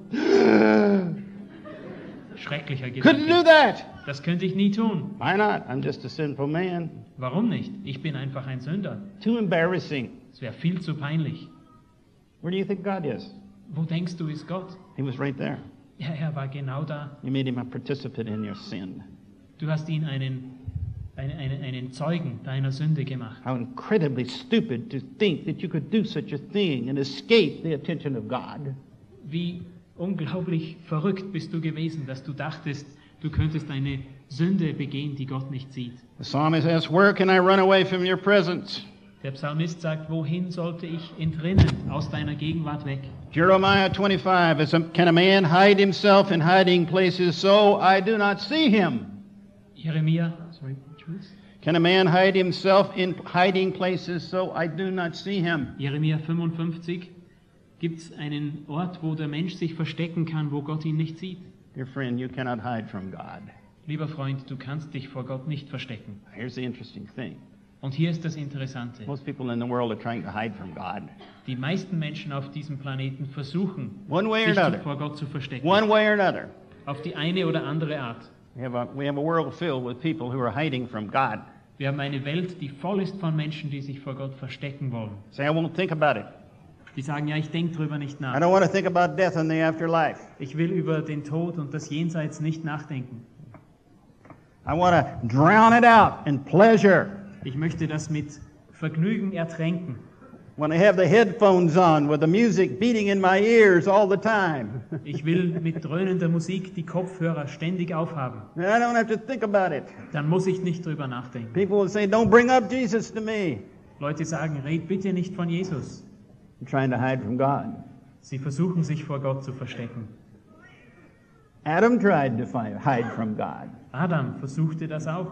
Schrecklicher Couldn't do Gedanke. that. Das könnte ich nie tun. Why not? I'm just a sinful man. Warum nicht? Ich bin einfach ein Sünder. Too embarrassing. Es wäre viel zu peinlich. Where do you think God is? Wo denkst du, ist Gott? He was right there. Ja, er war genau da. You made him a participant in your sin. Du hast ihn einen, einen, einen, einen Zeugen deiner Sünde gemacht. How incredibly stupid to think that you could do such a thing and escape the attention of God. Wie unglaublich verrückt bist du gewesen, dass du dachtest, du könntest eine Sünde begehen, die Gott nicht sieht. The psalmist asks, where can I run away from your presence? Der Psalmist sagt, wohin sollte ich entrinnen aus deiner Gegenwart weg? Jeremiah twenty-five, is a, can a man hide himself in hiding places so I do not see him? Jeremia, sorry, Jules? Can a man hide himself in hiding places so I do not see him? Jeremia fünfundfünfzig, gibt es einen Ort, wo der Mensch sich verstecken kann, wo Gott ihn nicht sieht? Dear friend, you cannot hide from God. Lieber Freund, du kannst dich vor Gott nicht verstecken. Here's the interesting thing. Und hier ist das Interessante. Most people in the world are trying to hide from God. Die meisten Menschen auf diesem Planeten versuchen, One way or sich another. vor Gott zu verstecken. One way or another. Auf die eine oder andere Art. We have a, we have a world filled with people who are hiding from God. Wir haben eine Welt, die voll ist von Menschen, die sich vor Gott verstecken wollen. Say, I won't think about it. Die sagen, ja, ich denke drüber nicht I nach. don't want to think about death and the afterlife. Ich will über den Tod und das Jenseits nicht nachdenken. I want to drown it out in pleasure. Ich möchte das mit Vergnügen ertränken. Want to have the headphones on with the music beating in my ears all the time. Ich will mit dröhnender Musik die Kopfhörer ständig aufhaben. And I don't have to think about it. Dann muss ich nicht drüber nachdenken. People will say, don't bring up Jesus to me. Leute sagen, red bitte nicht von Jesus. I'm trying to hide from God. Sie versuchen sich vor Gott zu verstecken. Adam tried to fi- hide from God. Adam versuchte das auch.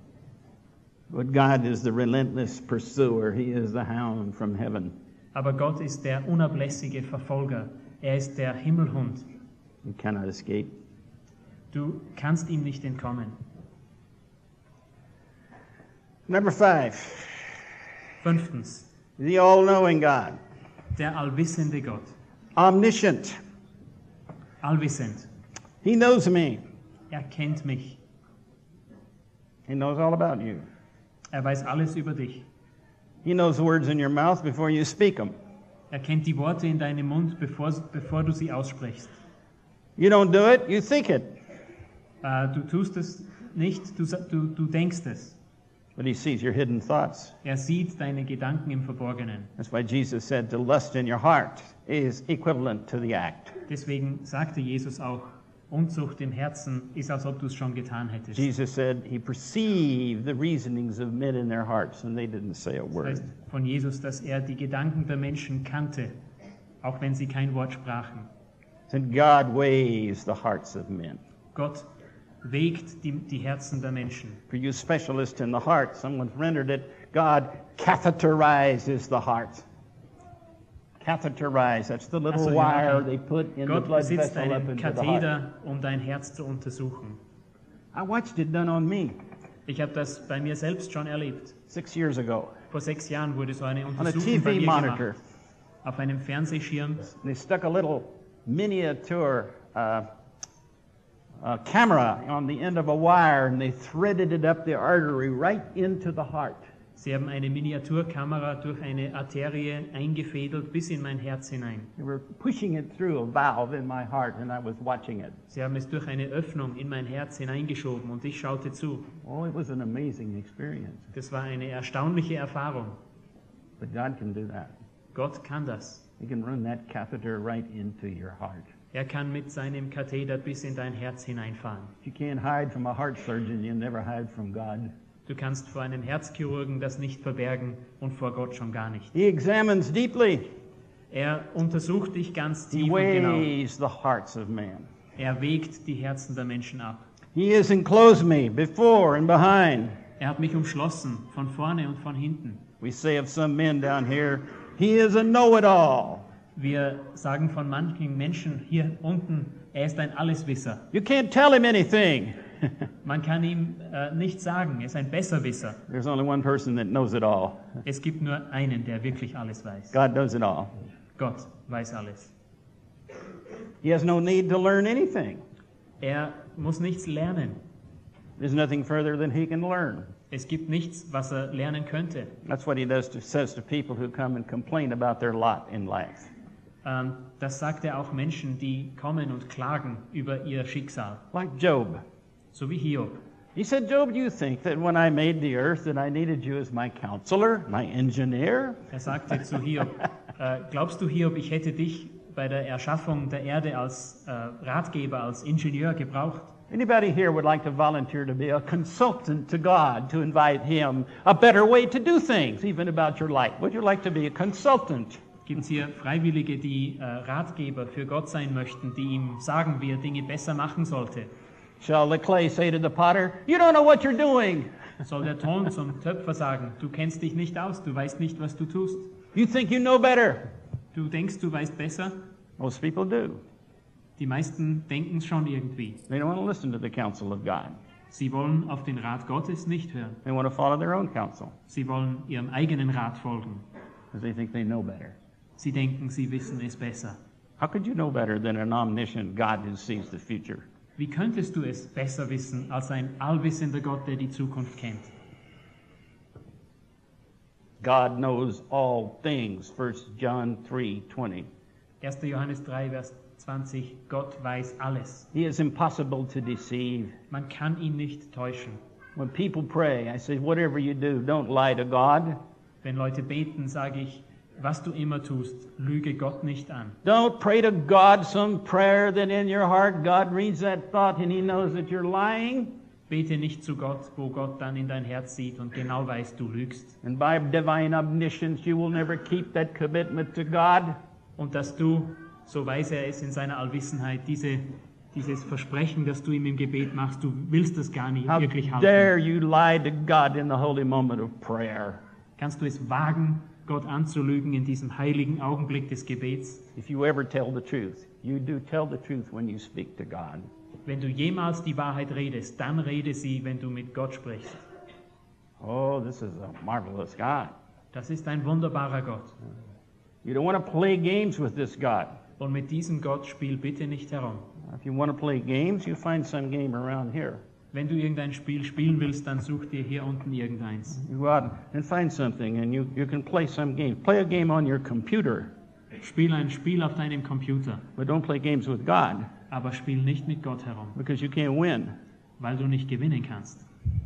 But God is the relentless pursuer. He is the hound from heaven. Aber Gott ist der unablässige Verfolger. Er ist der Himmelhund. You cannot escape. Du kannst ihm nicht entkommen. Number five, Fünftens, the all-knowing God. der allwissende Gott. Omniscient. Allwissend. He knows me. Er kennt mich. He knows all about you. Er weiß alles über dich. He knows the words in your mouth before you speak them. Er kennt die Worte in deinem Mund, bevor, bevor du sie aussprichst. You don't do it, you think it. Äh, du tust es nicht, du, sa- du, du denkst es. But he sees your hidden thoughts. Er sieht deine Gedanken im Verborgenen. That's why Jesus said to lust in your heart is equivalent to the act. Deswegen sagte Jesus auch, Unzucht im Herzen ist, als ob du es schon getan hättest. Jesus said he perceived the reasonings of men in their hearts, and they didn't say a Das word. heißt von Jesus, dass er die Gedanken der Menschen kannte, auch wenn sie kein Wort sprachen. And God weighs the hearts of men. Gott wägt die, die Herzen der Menschen. For you specialists in the heart, someone's rendered it, God catheterizes the heart. Catheterize, that's the little Ach so, ja, wire okay. they put in the Gott blood besitzt vessel up einen into the heart. Katheter, um dein Herz zu untersuchen. I watched it done on me Ich habe das bei mir selbst schon erlebt. six years ago Vor sechs Jahren wurde so eine on a T Untersuchung bei V mir monitor. gemacht. Auf einem Fernsehschirm. They stuck a little miniature uh, uh, camera on the end of a wire, and they threaded it up the artery right into the heart. Sie haben eine Miniaturkamera durch eine Arterie eingefädelt bis in mein Herz hinein. They were pushing it through a valve in my heart, and I was watching it. Sie haben es durch eine Öffnung in mein Herz hineingeschoben und ich schaute zu. Oh, it was an amazing experience. Das war eine erstaunliche Erfahrung. But God can do that. Gott kann das. He can run that catheter right into your heart. Er kann mit seinem Katheter bis in dein Herz hineinfahren. You can't hide from a heart surgeon. You never hide from God. Du kannst vor einem Herzchirurgen das nicht verbergen und vor Gott schon gar nicht. He examines deeply. Er untersucht dich ganz He tief und genau. weighs the hearts of man. Er wägt die Herzen der Menschen ab. He has enclosed me before and behind. Er hat mich umschlossen, von vorne und von hinten. We say of some men down here, he is a know-it-all. Wir sagen von manchen Menschen hier unten, er ist ein Alleswisser. You can't tell him anything. Man kann ihm äh, nichts sagen, er ist ein Besserwisser. There's only one person that knows it all. Es gibt nur einen, der wirklich alles weiß. God knows it all. Gott weiß alles. He has no need to learn anything. Er muss nichts lernen. There's nothing further than he can learn. Es gibt nichts, was er lernen könnte. That's what he does to, says to people who come and complain about their lot in life. Ähm, das sagt er auch Menschen, die kommen und klagen über ihr Schicksal. Like Job. So wie Hiob. He said, Job, do you think that when I made the earth that I needed you as my counselor, my engineer? Er sagte zu Hiob, äh, glaubst du, Hiob, ich hätte dich bei der Erschaffung der Erde als äh, Ratgeber, als Ingenieur gebraucht? Anybody here would like to volunteer to be a consultant to God, to invite him a better way to do things, even about your life? Would you like to be a consultant? Gibt es hier Freiwillige, die äh, Ratgeber für Gott sein möchten, die ihm sagen, wie er Dinge besser machen sollte? Shall the clay say to the potter, you don't know what you're doing? Soll der Ton zum Töpfer sagen, du kennst dich nicht aus, du weißt nicht, was du tust? You think you know better? Du denkst, du weißt besser? Most people do. Die meisten denken es schon irgendwie. They don't want to listen to the counsel of God. Sie wollen auf den Rat Gottes nicht hören. They want to follow their own counsel Sie wollen ihrem eigenen Rat folgen. because they think they know better. Sie denken, sie wissen es besser. How could you know better than an omniscient God who sees the future? Wie könntest du es besser wissen als ein allwissender Gott, der die Zukunft kennt? God knows all things, First John three twenty. erster Johannes drei, Vers zwanzig, Gott weiß alles. He is impossible to deceive. Man kann ihn nicht täuschen. When people pray, I say, whatever you do, don't lie to God. Wenn Leute beten, sage ich, was du immer tust, lüge Gott nicht an. Don't pray to God some prayer that in your heart God reads that thought and he knows that you're lying. Bete nicht zu Gott, wo Gott dann in dein Herz sieht und genau weiß, du lügst. And by divine omniscience, you will never keep that commitment to God. Und dass du, so weiß er es in seiner Allwissenheit, diese, dieses Versprechen, das du ihm im Gebet machst, du willst es gar nicht How wirklich dare halten. you lie to God in the holy moment of prayer? Kannst du es wagen, Gott anzulügen in diesem heiligen Augenblick des Gebets? If you ever tell the truth, you do tell the truth when you speak to God. Wenn du jemals die Wahrheit redest, dann rede sie, wenn du mit Gott sprichst. Oh, this is a marvelous God. Das ist ein wunderbarer Gott. You don't want to play games with this God. Und mit diesem Gott spiel bitte nicht herum. If you want to play games, you find some game around here. Wenn du irgendein Spiel spielen willst, dann such dir hier unten irgendeins. You go out and find something and you, you can play some game. Play a game on your computer, Spiel ein Spiel auf deinem Computer, but don't play games with God aber spiel nicht mit Gott herum, because you can't win. weil du nicht gewinnen kannst.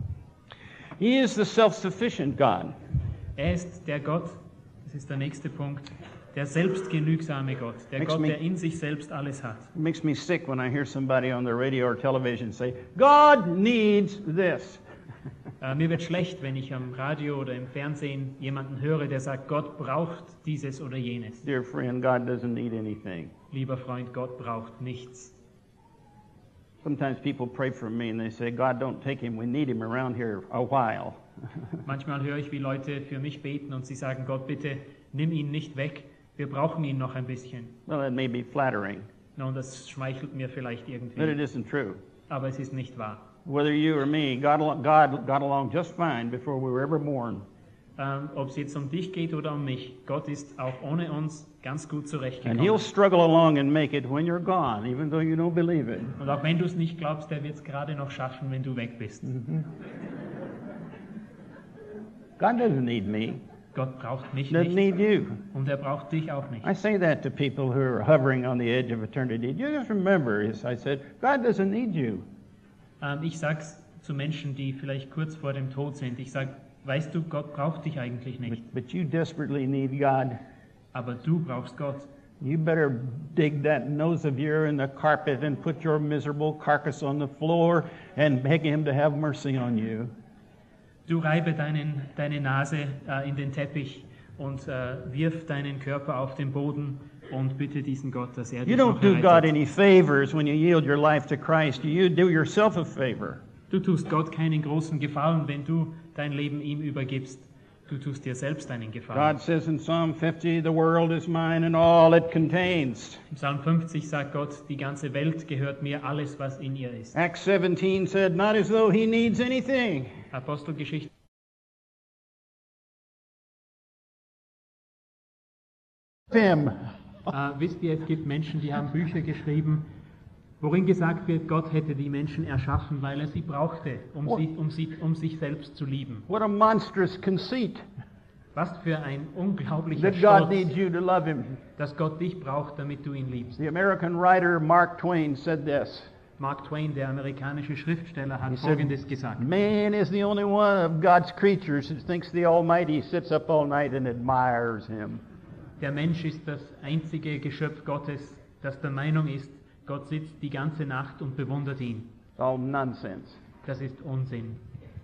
He is the self-sufficient God. Er ist der Gott, das ist der nächste Punkt, der selbstgenügsame Gott, der Makes Gott, me- der in sich selbst alles hat. It makes me sick when I hear somebody on the radio or television say, God needs this. Äh, mir wird schlecht, wenn ich am Radio oder im Fernsehen jemanden höre, der sagt, Gott braucht dieses oder jenes. Dear friend, God doesn't need anything. Lieber Freund, Gott braucht nichts. Sometimes people pray for me and they say, God, don't take him. We need him around here a while. Manchmal höre ich, wie Leute für mich beten und sie sagen, Gott, bitte nimm ihn nicht weg, wir brauchen ihn noch ein bisschen. Well, that may be flattering, Nun, das schmeichelt mir vielleicht but it irgendwie, isn't true. aber es ist nicht wahr. Whether you or me, God, God got along just fine before we were ever born. Ähm, Ob es jetzt um dich geht oder um mich, Gott ist auch ohne uns ganz gut And zurechtgekommen. he'll struggle along and make it when you're gone, even though you don't believe it. Und auch wenn du es nicht glaubst, der wird es gerade noch schaffen, wenn du weg bist. God doesn't need me. Gott braucht mich Doesn't nicht need you. und er braucht dich auch nicht. I say that to people who are hovering on the edge of eternity. You just remember, as I said, God doesn't need you. Ähm, ich sag's zu Menschen, die vielleicht kurz vor dem Tod sind. Ich sag, weißt du, Gott braucht dich eigentlich nicht, But, but you desperately need God. aber du brauchst Gott. You better dig that nose of yours in the carpet and put your miserable carcass on the floor and beg Him to have mercy on you. Du reibe deinen, deine Nase äh, in den Teppich und äh, wirf deinen Körper auf den Boden und bitte diesen Gott, dass er You dich don't noch do God errettet. any favors when you yield your life to Christ. You do yourself a favor. Du tust Gott keinen großen Gefallen, wenn du dein Leben ihm übergibst. Du tust dir selbst einen Gefallen. God says in Psalm fifty, the world is mine and all it contains. Im Psalm fünfzig sagt Gott, die ganze Welt gehört mir, alles was in ihr ist. Acts seventeen said, not as though he needs anything. Apostelgeschichte Him. Äh, wisst ihr, es gibt Menschen, die haben Bücher geschrieben, worin gesagt wird, Gott hätte die Menschen erschaffen, weil er sie brauchte, um, What? sie, um, sie, um sich selbst zu lieben. What a monstrous conceit Was für ein unglaublicher that God Stolz, needs you to love Him. dass Gott dich braucht, damit du ihn liebst. The American writer Mark Twain said this. Mark Twain, der amerikanische Schriftsteller, hat He said, Folgendes gesagt. man is the only one of God's creatures who thinks the Almighty sits up all night and admires Him. Der Mensch ist das einzige Geschöpf Gottes, das der Meinung ist, Gott sitzt die ganze Nacht und bewundert ihn. It's all nonsense. Das ist Unsinn.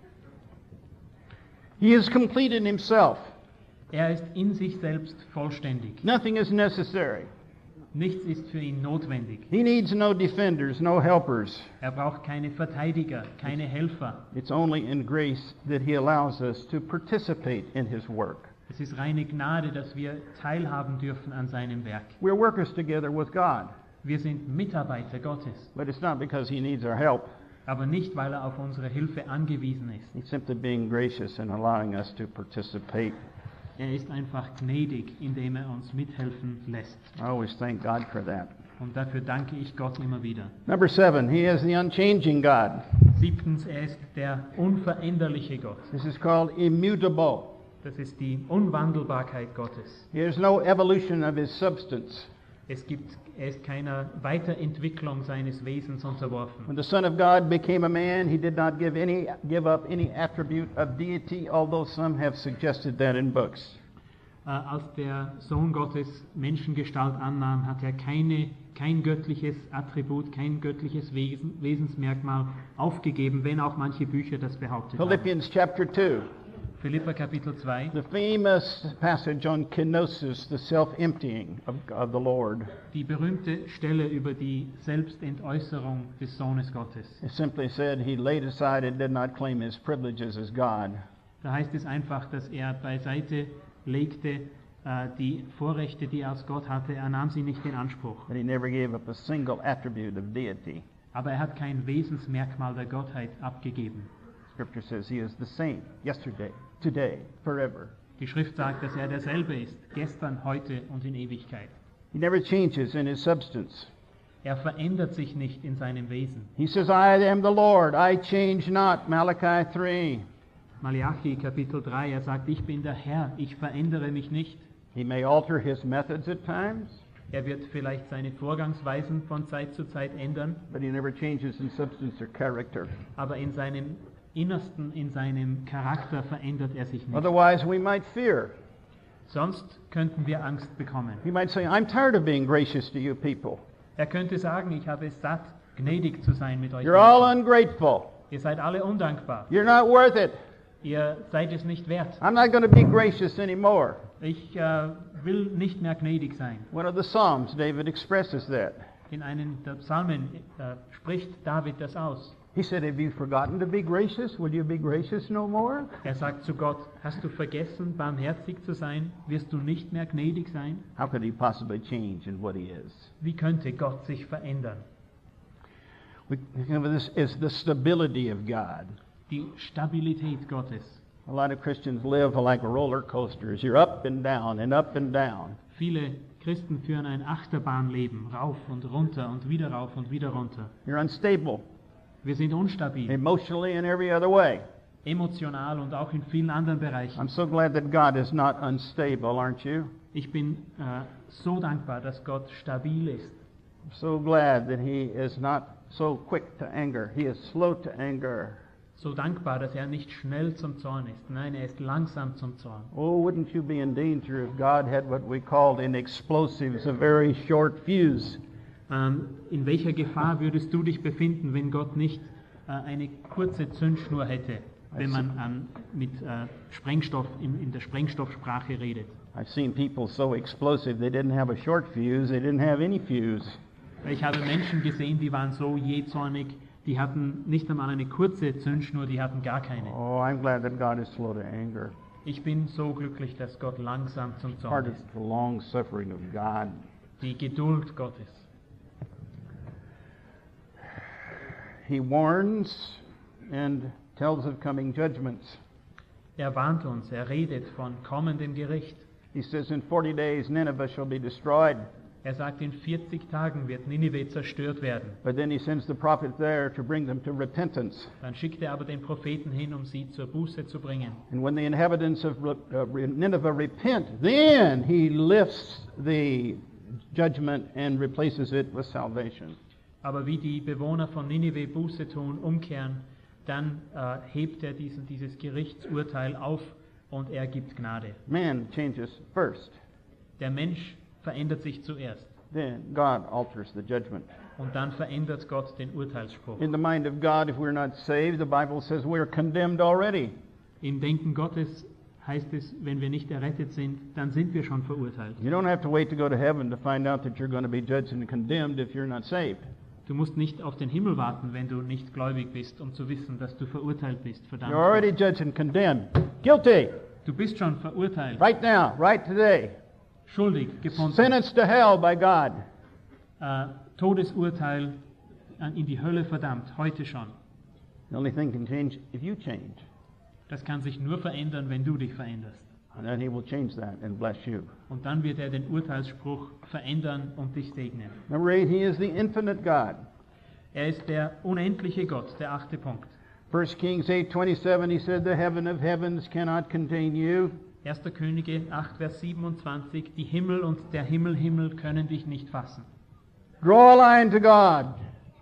He is complete in Himself. Er ist in sich selbst vollständig. Nothing is necessary. Nichts ist für ihn notwendig. He needs no defenders, no helpers. Er braucht keine Verteidiger, keine Helfer. It's only in grace that He allows us to participate in His work. Es ist reine Gnade, dass wir teilhaben dürfen an seinem Werk. We're workers together with God, Wir sind Mitarbeiter Gottes, but it's not because He needs our help. aber nicht, weil er auf unsere Hilfe angewiesen ist. He's simply being gracious and allowing us to participate. Er ist einfach gnädig, indem er uns mithelfen lässt. I always thank God for that. Und dafür danke ich Gott immer wieder. Number seven, He is the unchanging God. Siebtens, er ist der unveränderliche Gott. This is called immutable. Das ist die Unwandelbarkeit Gottes. There's no evolution of His substance. Es gibt, er ist keiner Weiterentwicklung seines Wesens unterworfen. When the Son of God became a man, He did not give any give up any attribute of deity, although some have suggested that in books. Äh, als der Sohn Gottes Menschengestalt annahm, hat er keine, kein göttliches Attribut, kein göttliches Wesen, Wesensmerkmal aufgegeben, wenn auch manche Bücher das behauptet haben. Philippians chapter two, Philipper Kapitel zwei, the famous passage on kenosis, the self-emptying of, of the Lord. die berühmte Stelle über die Selbstentäußerung des Sohnes Gottes. It simply said He laid aside and did not claim His privileges as God. Da heißt es einfach, dass er beiseite legte äh, die Vorrechte, die er als Gott hatte, er nahm sie nicht in Anspruch. But He never gave up a single attribute of deity. Aber er hat kein Wesensmerkmal der Gottheit abgegeben. Scripture says He is the same yesterday, today, forever. Die Schrift sagt, dass er derselbe ist, gestern, heute und in Ewigkeit. He never changes in His substance. Er verändert sich nicht in seinem Wesen. He says, I am the Lord, I change not, Malachi three. Malachi Kapitel drei, er sagt, ich bin der Herr, ich verändere mich nicht. He may alter His methods at times, Er wird vielleicht seine Vorgangsweisen von Zeit zu Zeit ändern, but He never changes in substance or character. aber in seinem Innersten, in seinem Charakter verändert er sich nicht. Otherwise, we might fear. Sonst könnten wir Angst bekommen. He might say, I'm tired of being gracious to you people. Er könnte sagen, ich habe es satt, gnädig zu sein mit euch. You're all Menschen. ungrateful. Ihr seid alle undankbar. You're not worth it. Ihr seid es nicht wert. I'm not going to be gracious anymore. Ich äh, will nicht mehr gnädig sein. One of the Psalms, David expresses that. In einem der Psalmen äh, spricht David das aus. He said, have you forgotten to be gracious? Will you be gracious no more? Er sagt zu Gott, hast du vergessen, barmherzig zu sein? Wirst du nicht mehr gnädig sein? How could He possibly change in what He is? Wie könnte Gott sich verändern? We, you know, this is the stability of God. Die Stabilität Gottes. A lot of Christians live like roller coasters. You're up and down and up and down. Viele Christen führen ein Achterbahnleben, rauf und runter und wieder rauf und wieder runter. You're unstable Wir sind unstabil, emotionally and every other way. emotional und auch in vielen anderen Bereichen. I'm so glad that God is not unstable, aren't you? Ich bin äh, so dankbar, dass Gott stabil ist. I'm so glad that He is not so quick to anger. He is slow to anger. So dankbar, dass er nicht schnell zum Zorn ist. Nein, er ist langsam zum Zorn. Oh, wouldn't you be in danger if God had what we called in explosives, a very short fuse? Ähm, in welcher Gefahr würdest du dich befinden, wenn Gott nicht äh, eine kurze Zündschnur hätte, wenn man ähm, mit äh, Sprengstoff in, in der Sprengstoffsprache redet? I've seen people so explosive they didn't have a short fuse, they didn't have any fuse. Ich habe Menschen gesehen, die waren so jähzornig, die hatten nicht einmal eine kurze Zündschnur, die hatten gar keine. Oh, I'm glad that God is slow to anger. Ich bin so glücklich, dass Gott langsam zum Zorn Part of ist. the long suffering of God. Die Geduld Gottes. He warns and tells of coming judgments. Er warnt uns, er redet von kommendem Gericht. He says, in forty days Nineveh shall be destroyed. Er sagt, in vierzig Tagen wird Ninive zerstört werden. But then he sends the prophet there to bring them to repentance. Dann schickt er aber den Propheten hin, um sie zur Buße zu bringen. And when the inhabitants of uh, Nineveh repent, then he lifts the judgment and replaces it with salvation. Aber wie die Bewohner von Ninive Buße tun, umkehren, dann äh, hebt er diesen, dieses Gerichtsurteil auf und er gibt Gnade. Man changes first. Der Mensch verändert sich zuerst. Then God alters the judgment. Und dann verändert Gott den Urteilsspruch. In the mind of God, if we're not saved, the Bible says we're condemned already. Im Denken Gottes heißt es, wenn wir nicht errettet sind, dann sind wir schon verurteilt. You don't have to wait to go to heaven to find out that you're going to be judged and condemned if you're not saved. Du musst nicht auf den Himmel warten, wenn du nicht gläubig bist, um zu wissen, dass du verurteilt bist, verdammt. You're already judged and condemned. Guilty. Du bist schon verurteilt, Right now, right today. schuldig gefunden, Sentenced to hell by God. äh, Todesurteil, äh, in die Hölle verdammt, heute schon. The only thing can change if you change. Das kann sich nur verändern, wenn du dich veränderst. And then he will change that and bless you. Und dann wird er den Urteilsspruch verändern und dich segnen. Number eight, he is the infinite God. Er ist der unendliche Gott, der achte Punkt. First Kings eight twenty-seven, he said, the heaven of heavens cannot contain you. erster Könige acht, Vers siebenundzwanzig, die Himmel und der Himmel, Himmel können dich nicht fassen. Draw a line to God,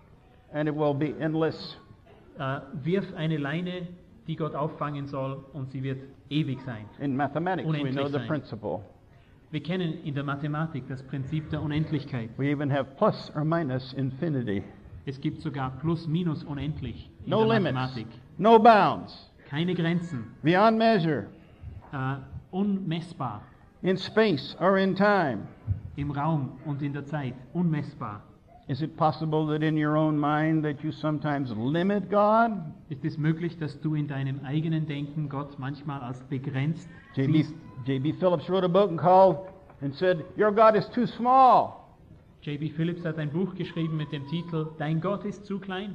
and it will be endless. Äh, wirf eine Leine, die Gott auffangen soll, und sie wird ewig sein. In mathematics, we Unendlich know the sein. principle. Wir kennen in der Mathematik das Prinzip der Unendlichkeit. We even have plus or minus infinity. Es gibt sogar plus minus unendlich in No der limits, Mathematik. no bounds, Keine Grenzen, beyond measure, äh, unmessbar in space or in time. im Raum und in der Zeit, unmessbar. Is it possible that in your own mind that you sometimes limit God? Ist es möglich, dass du in deinem eigenen Denken Gott manchmal als begrenzt J B siehst? J B Phillips wrote a book and called and said, your God is too small. J B Phillips hat ein Buch geschrieben mit dem Titel Dein Gott ist zu klein.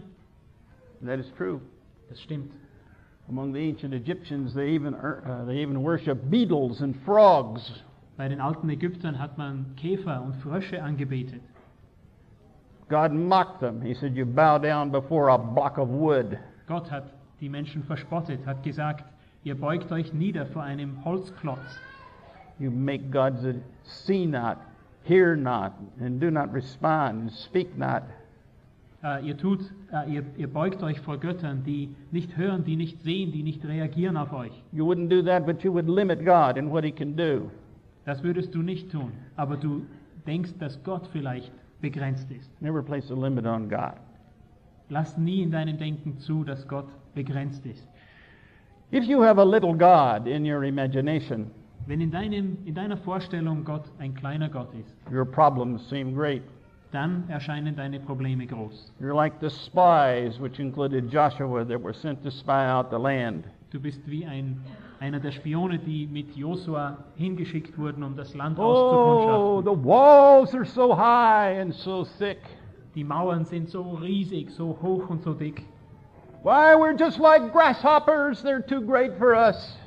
And that is true. Das stimmt. Among the ancient Egyptians, they even uh, they even worship beetles and frogs. Bei den alten Ägyptern hat man Käfer und Frösche angebetet. God mocked them. He said, you bow down before a block of wood. Gott hat die Menschen verspottet, hat gesagt, ihr beugt euch nieder vor einem Holzklotz. You make gods that see not, hear not, and do not respond, and speak not. Äh, ihr, tut, äh, ihr, ihr beugt euch vor Göttern, die nicht hören, die nicht sehen, die nicht reagieren auf euch. You wouldn't do that, but you would limit God in what He can do. Das würdest du nicht tun, aber du denkst, dass Gott vielleicht begrenzt ist. Never place a limit on God. Lass nie in deinem Denken zu, dass Gott begrenzt ist. If you have a little God in your imagination, Wenn in, deinem, in deiner Vorstellung Gott ein kleiner Gott ist, your problems seem great. dann erscheinen deine Probleme groß. You're like the spies, which included Joshua, that were sent to spy out the land. Du bist wie ein, einer der Spione, die mit Josua hingeschickt wurden, um das Land Oh, auszukundschaften. the walls are so high and so thick. Die Mauern sind so riesig, so hoch und so dick. Why, we're just like grasshoppers. They're too great for us.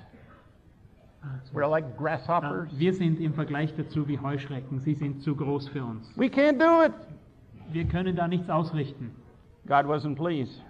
We're like Ah, grasshoppers. Wir sind im Vergleich dazu wie Heuschrecken, sie sind zu groß für uns. We can't do it. Wir können da nichts ausrichten. God wasn't pleased.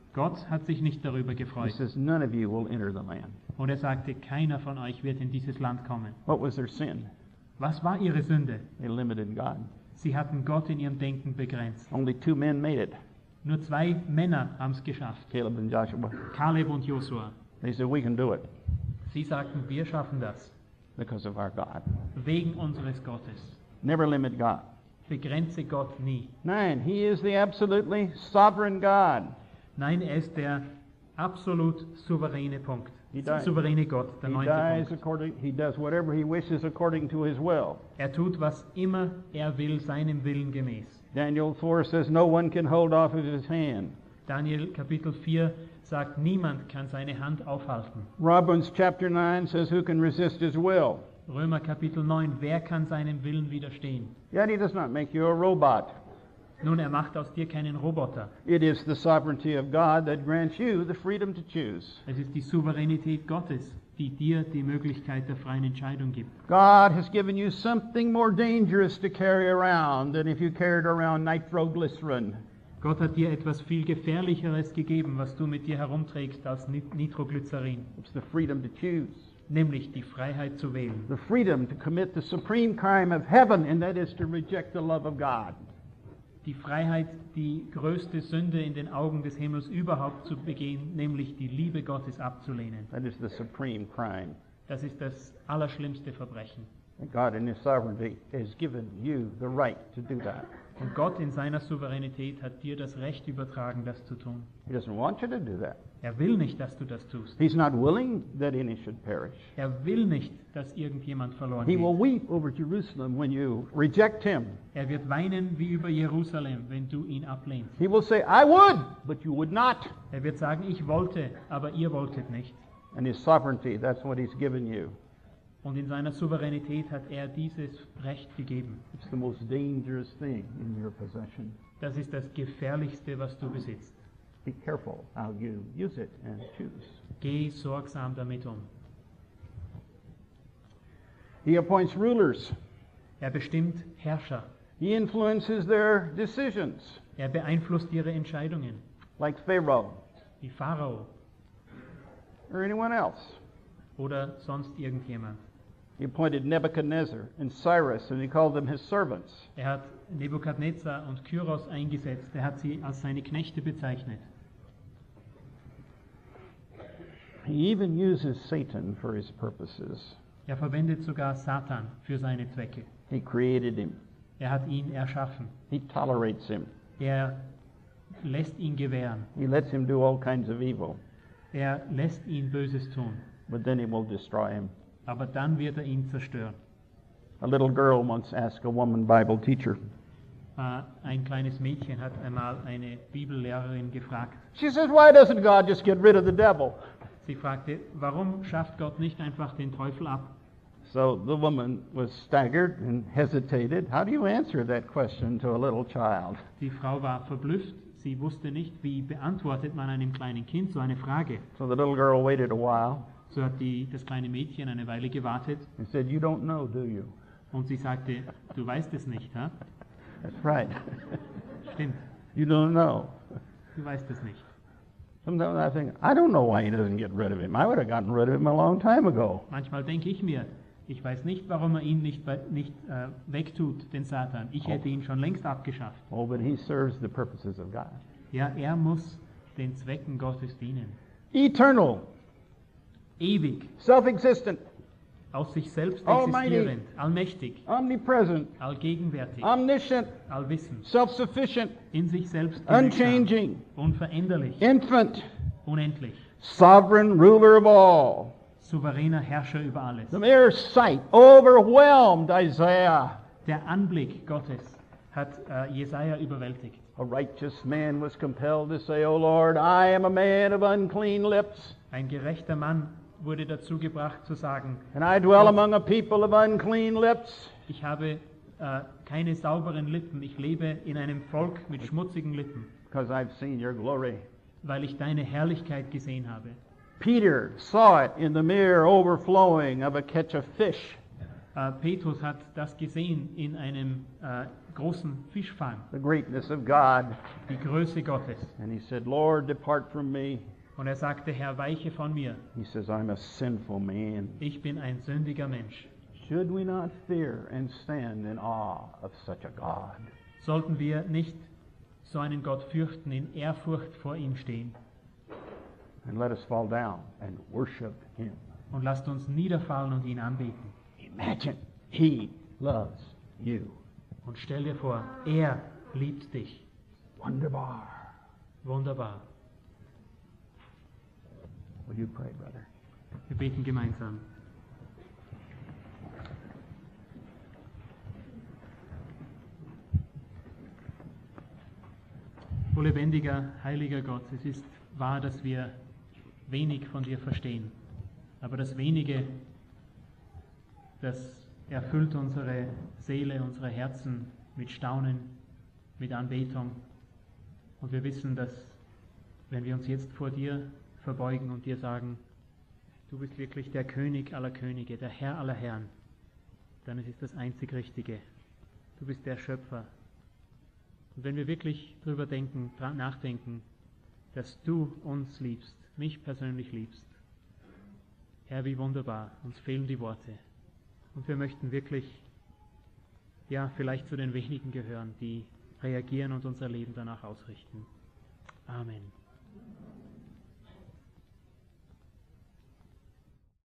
Gott hat sich nicht darüber He gefreut. says, none of you will enter the land. Und er sagte, keiner von euch wird in dieses Land kommen. What was their sin? Was war ihre Sünde? They limited God. Sie hatten Gott in ihrem Denken begrenzt. Only two men made it, Nur zwei Männer haben es geschafft. Caleb and Joshua. Kaleb und Josua. They said, we can do it Sie sagten, wir schaffen das. because of our God. Wegen unseres Gottes. Never limit God. Begrenze Gott nie. Nine, he is the absolutely sovereign God. Nein, er ist der absolut souveräne Punkt. He dies. Souveräne Gott, der He neunte dies Punkt. according, he does whatever he wishes according to his will. Er tut, was immer er will, seinem Willen gemäß. Daniel four says, no one can hold off of his hand. Daniel Kapitel vier sagt, niemand kann seine Hand aufhalten. Romans chapter nine says, who can resist his will? Römer Kapitel neun, wer kann seinem Willen widerstehen? Yet he does not make you a robot. Nun, er macht aus dir keinen Roboter. It is the sovereignty of God that grants you the freedom to choose. Es ist die Souveränität Gottes, die dir die Möglichkeit der freien Entscheidung gibt. God has given you something more dangerous to carry around than if you carried around nitroglycerin. Gott hat dir etwas viel Gefährlicheres gegeben, was du mit dir herumträgst, als Nit- Nitroglycerin, It's the freedom to choose. nämlich die Freiheit zu wählen. The freedom to commit the supreme crime of heaven, and that is to reject the love of God. Die Freiheit, die größte Sünde in den Augen des Himmels überhaupt zu begehen, nämlich die Liebe Gottes abzulehnen. That is the supreme crime. Das ist das allerschlimmste Verbrechen. And God in His sovereignty has given you the right to do that. Und Gott in seiner Souveränität hat dir das Recht übertragen, das zu tun. He doesn't want you to do that. Er will nicht, dass du das tust. He's not willing that any should perish. Er will nicht, dass irgendjemand verloren He will geht. weep over Jerusalem when you reject Him. Er wird weinen wie über Jerusalem, wenn du ihn ablehnst. He will say, I would, but you would not. Er wird sagen, ich wollte, aber ihr wolltet nicht. And His sovereignty, that's what He's given you. Und in seiner Souveränität hat er dieses Recht gegeben. It's the most dangerous thing in your possession. Das ist das Gefährlichste, was du besitzt. Be careful how you use it and choose. Geh sorgsam damit um. He appoints rulers. Er bestimmt Herrscher. He influences their decisions, Er beeinflusst ihre Entscheidungen, like Pharaoh wie Pharao or anyone else. oder sonst irgendjemand. He appointed Nebuchadnezzar and Cyrus, and he called them his servants. Er hat Nebukadnezar und Kyros eingesetzt. Er hat sie als seine Knechte bezeichnet. He even uses Satan for his purposes. Er verwendet sogar Satan für seine Zwecke. He created him. Er hat ihn erschaffen. He tolerates him. Er lässt ihn gewähren. He lets him do all kinds of evil, Er lässt ihn Böses tun. but then he will destroy him. Aber dann wird er ihn zerstören. A little girl once asked a woman Bible teacher. Äh, ein kleines Mädchen hat einmal eine Bibellehrerin gefragt. She says, why doesn't God just get rid of the devil? Sie fragte, warum schafft Gott nicht einfach den Teufel ab? So the woman was staggered and hesitated. How do you answer that question to a little child? Die Frau war verblüfft. Sie wusste nicht, wie beantwortet man einem kleinen Kind so eine Frage. So the little girl waited a while So hat die, das kleine Mädchen eine Weile gewartet and said, you don't know, do you? und sie sagte, du weißt es nicht, ha? That's right. Stimmt, You don't know. du weißt es nicht. Sometimes I think, I don't know why he doesn't get rid of him. I would have gotten rid of him a long time ago. Manchmal denke ich mir, ich weiß nicht, warum er ihn nicht, bei- nicht äh, wegtut, den Satan. Ich hätte ihn schon längst abgeschafft. Oh, but he serves the purposes of God. Ja, er muss den Zwecken Gottes dienen. Eternal, Ewig, self-existent, aus sich selbst Almighty. existierend, allmächtig, omnipresent, allgegenwärtig, omniscient, allwissend, self-sufficient, in sich selbst genügsam, unchanging, unveränderlich, infant, unendlich, sovereign ruler of all. souveräner Herrscher über alles. The mere sight overwhelmed Isaiah. Der Anblick Gottes hat äh, Jesaja überwältigt. A righteous man was compelled to say, O Lord, I am a man of unclean lips, Ein gerechter Mann wurde dazu gebracht zu sagen, and I dwell among a people of unclean lips. ich habe äh, keine sauberen Lippen, ich lebe in einem Volk mit schmutzigen Lippen, Because I've seen your glory. weil ich deine Herrlichkeit gesehen habe. Peter saw it in the mere overflowing of a catch of fish. Äh, Petrus hat das gesehen in einem äh, großen Fischfang, the greatness of God. die Größe Gottes. And he said, Lord, depart from me. Und er sagte, Herr, weiche von mir. He says, I'm a sinful man. Ich bin ein sündiger Mensch. Should we not fear and stand in awe of such a God? Sollten wir nicht so einen Gott fürchten, in Ehrfurcht vor ihm stehen? And let us fall down and worship him. Und lasst uns niederfallen und ihn anbeten. Imagine, he loves you. Und stell dir vor, er liebt dich. Wunderbar. Wunderbar. Will you pray, brother? Wir beten gemeinsam. O lebendiger, heiliger Gott, es ist wahr, dass wir wenig von dir verstehen. Aber das Wenige, das erfüllt unsere Seele, unsere Herzen mit Staunen, mit Anbetung. Und wir wissen, dass wenn wir uns jetzt vor dir verbeugen und dir sagen, du bist wirklich der König aller Könige, der Herr aller Herren, dann ist es das einzig Richtige. Du bist der Schöpfer. Und wenn wir wirklich darüber denken, nachdenken, dass du uns liebst, mich persönlich liebst, Herr, wie wunderbar, uns fehlen die Worte. Und wir möchten wirklich, ja, vielleicht zu den wenigen gehören, die reagieren und unser Leben danach ausrichten. Amen.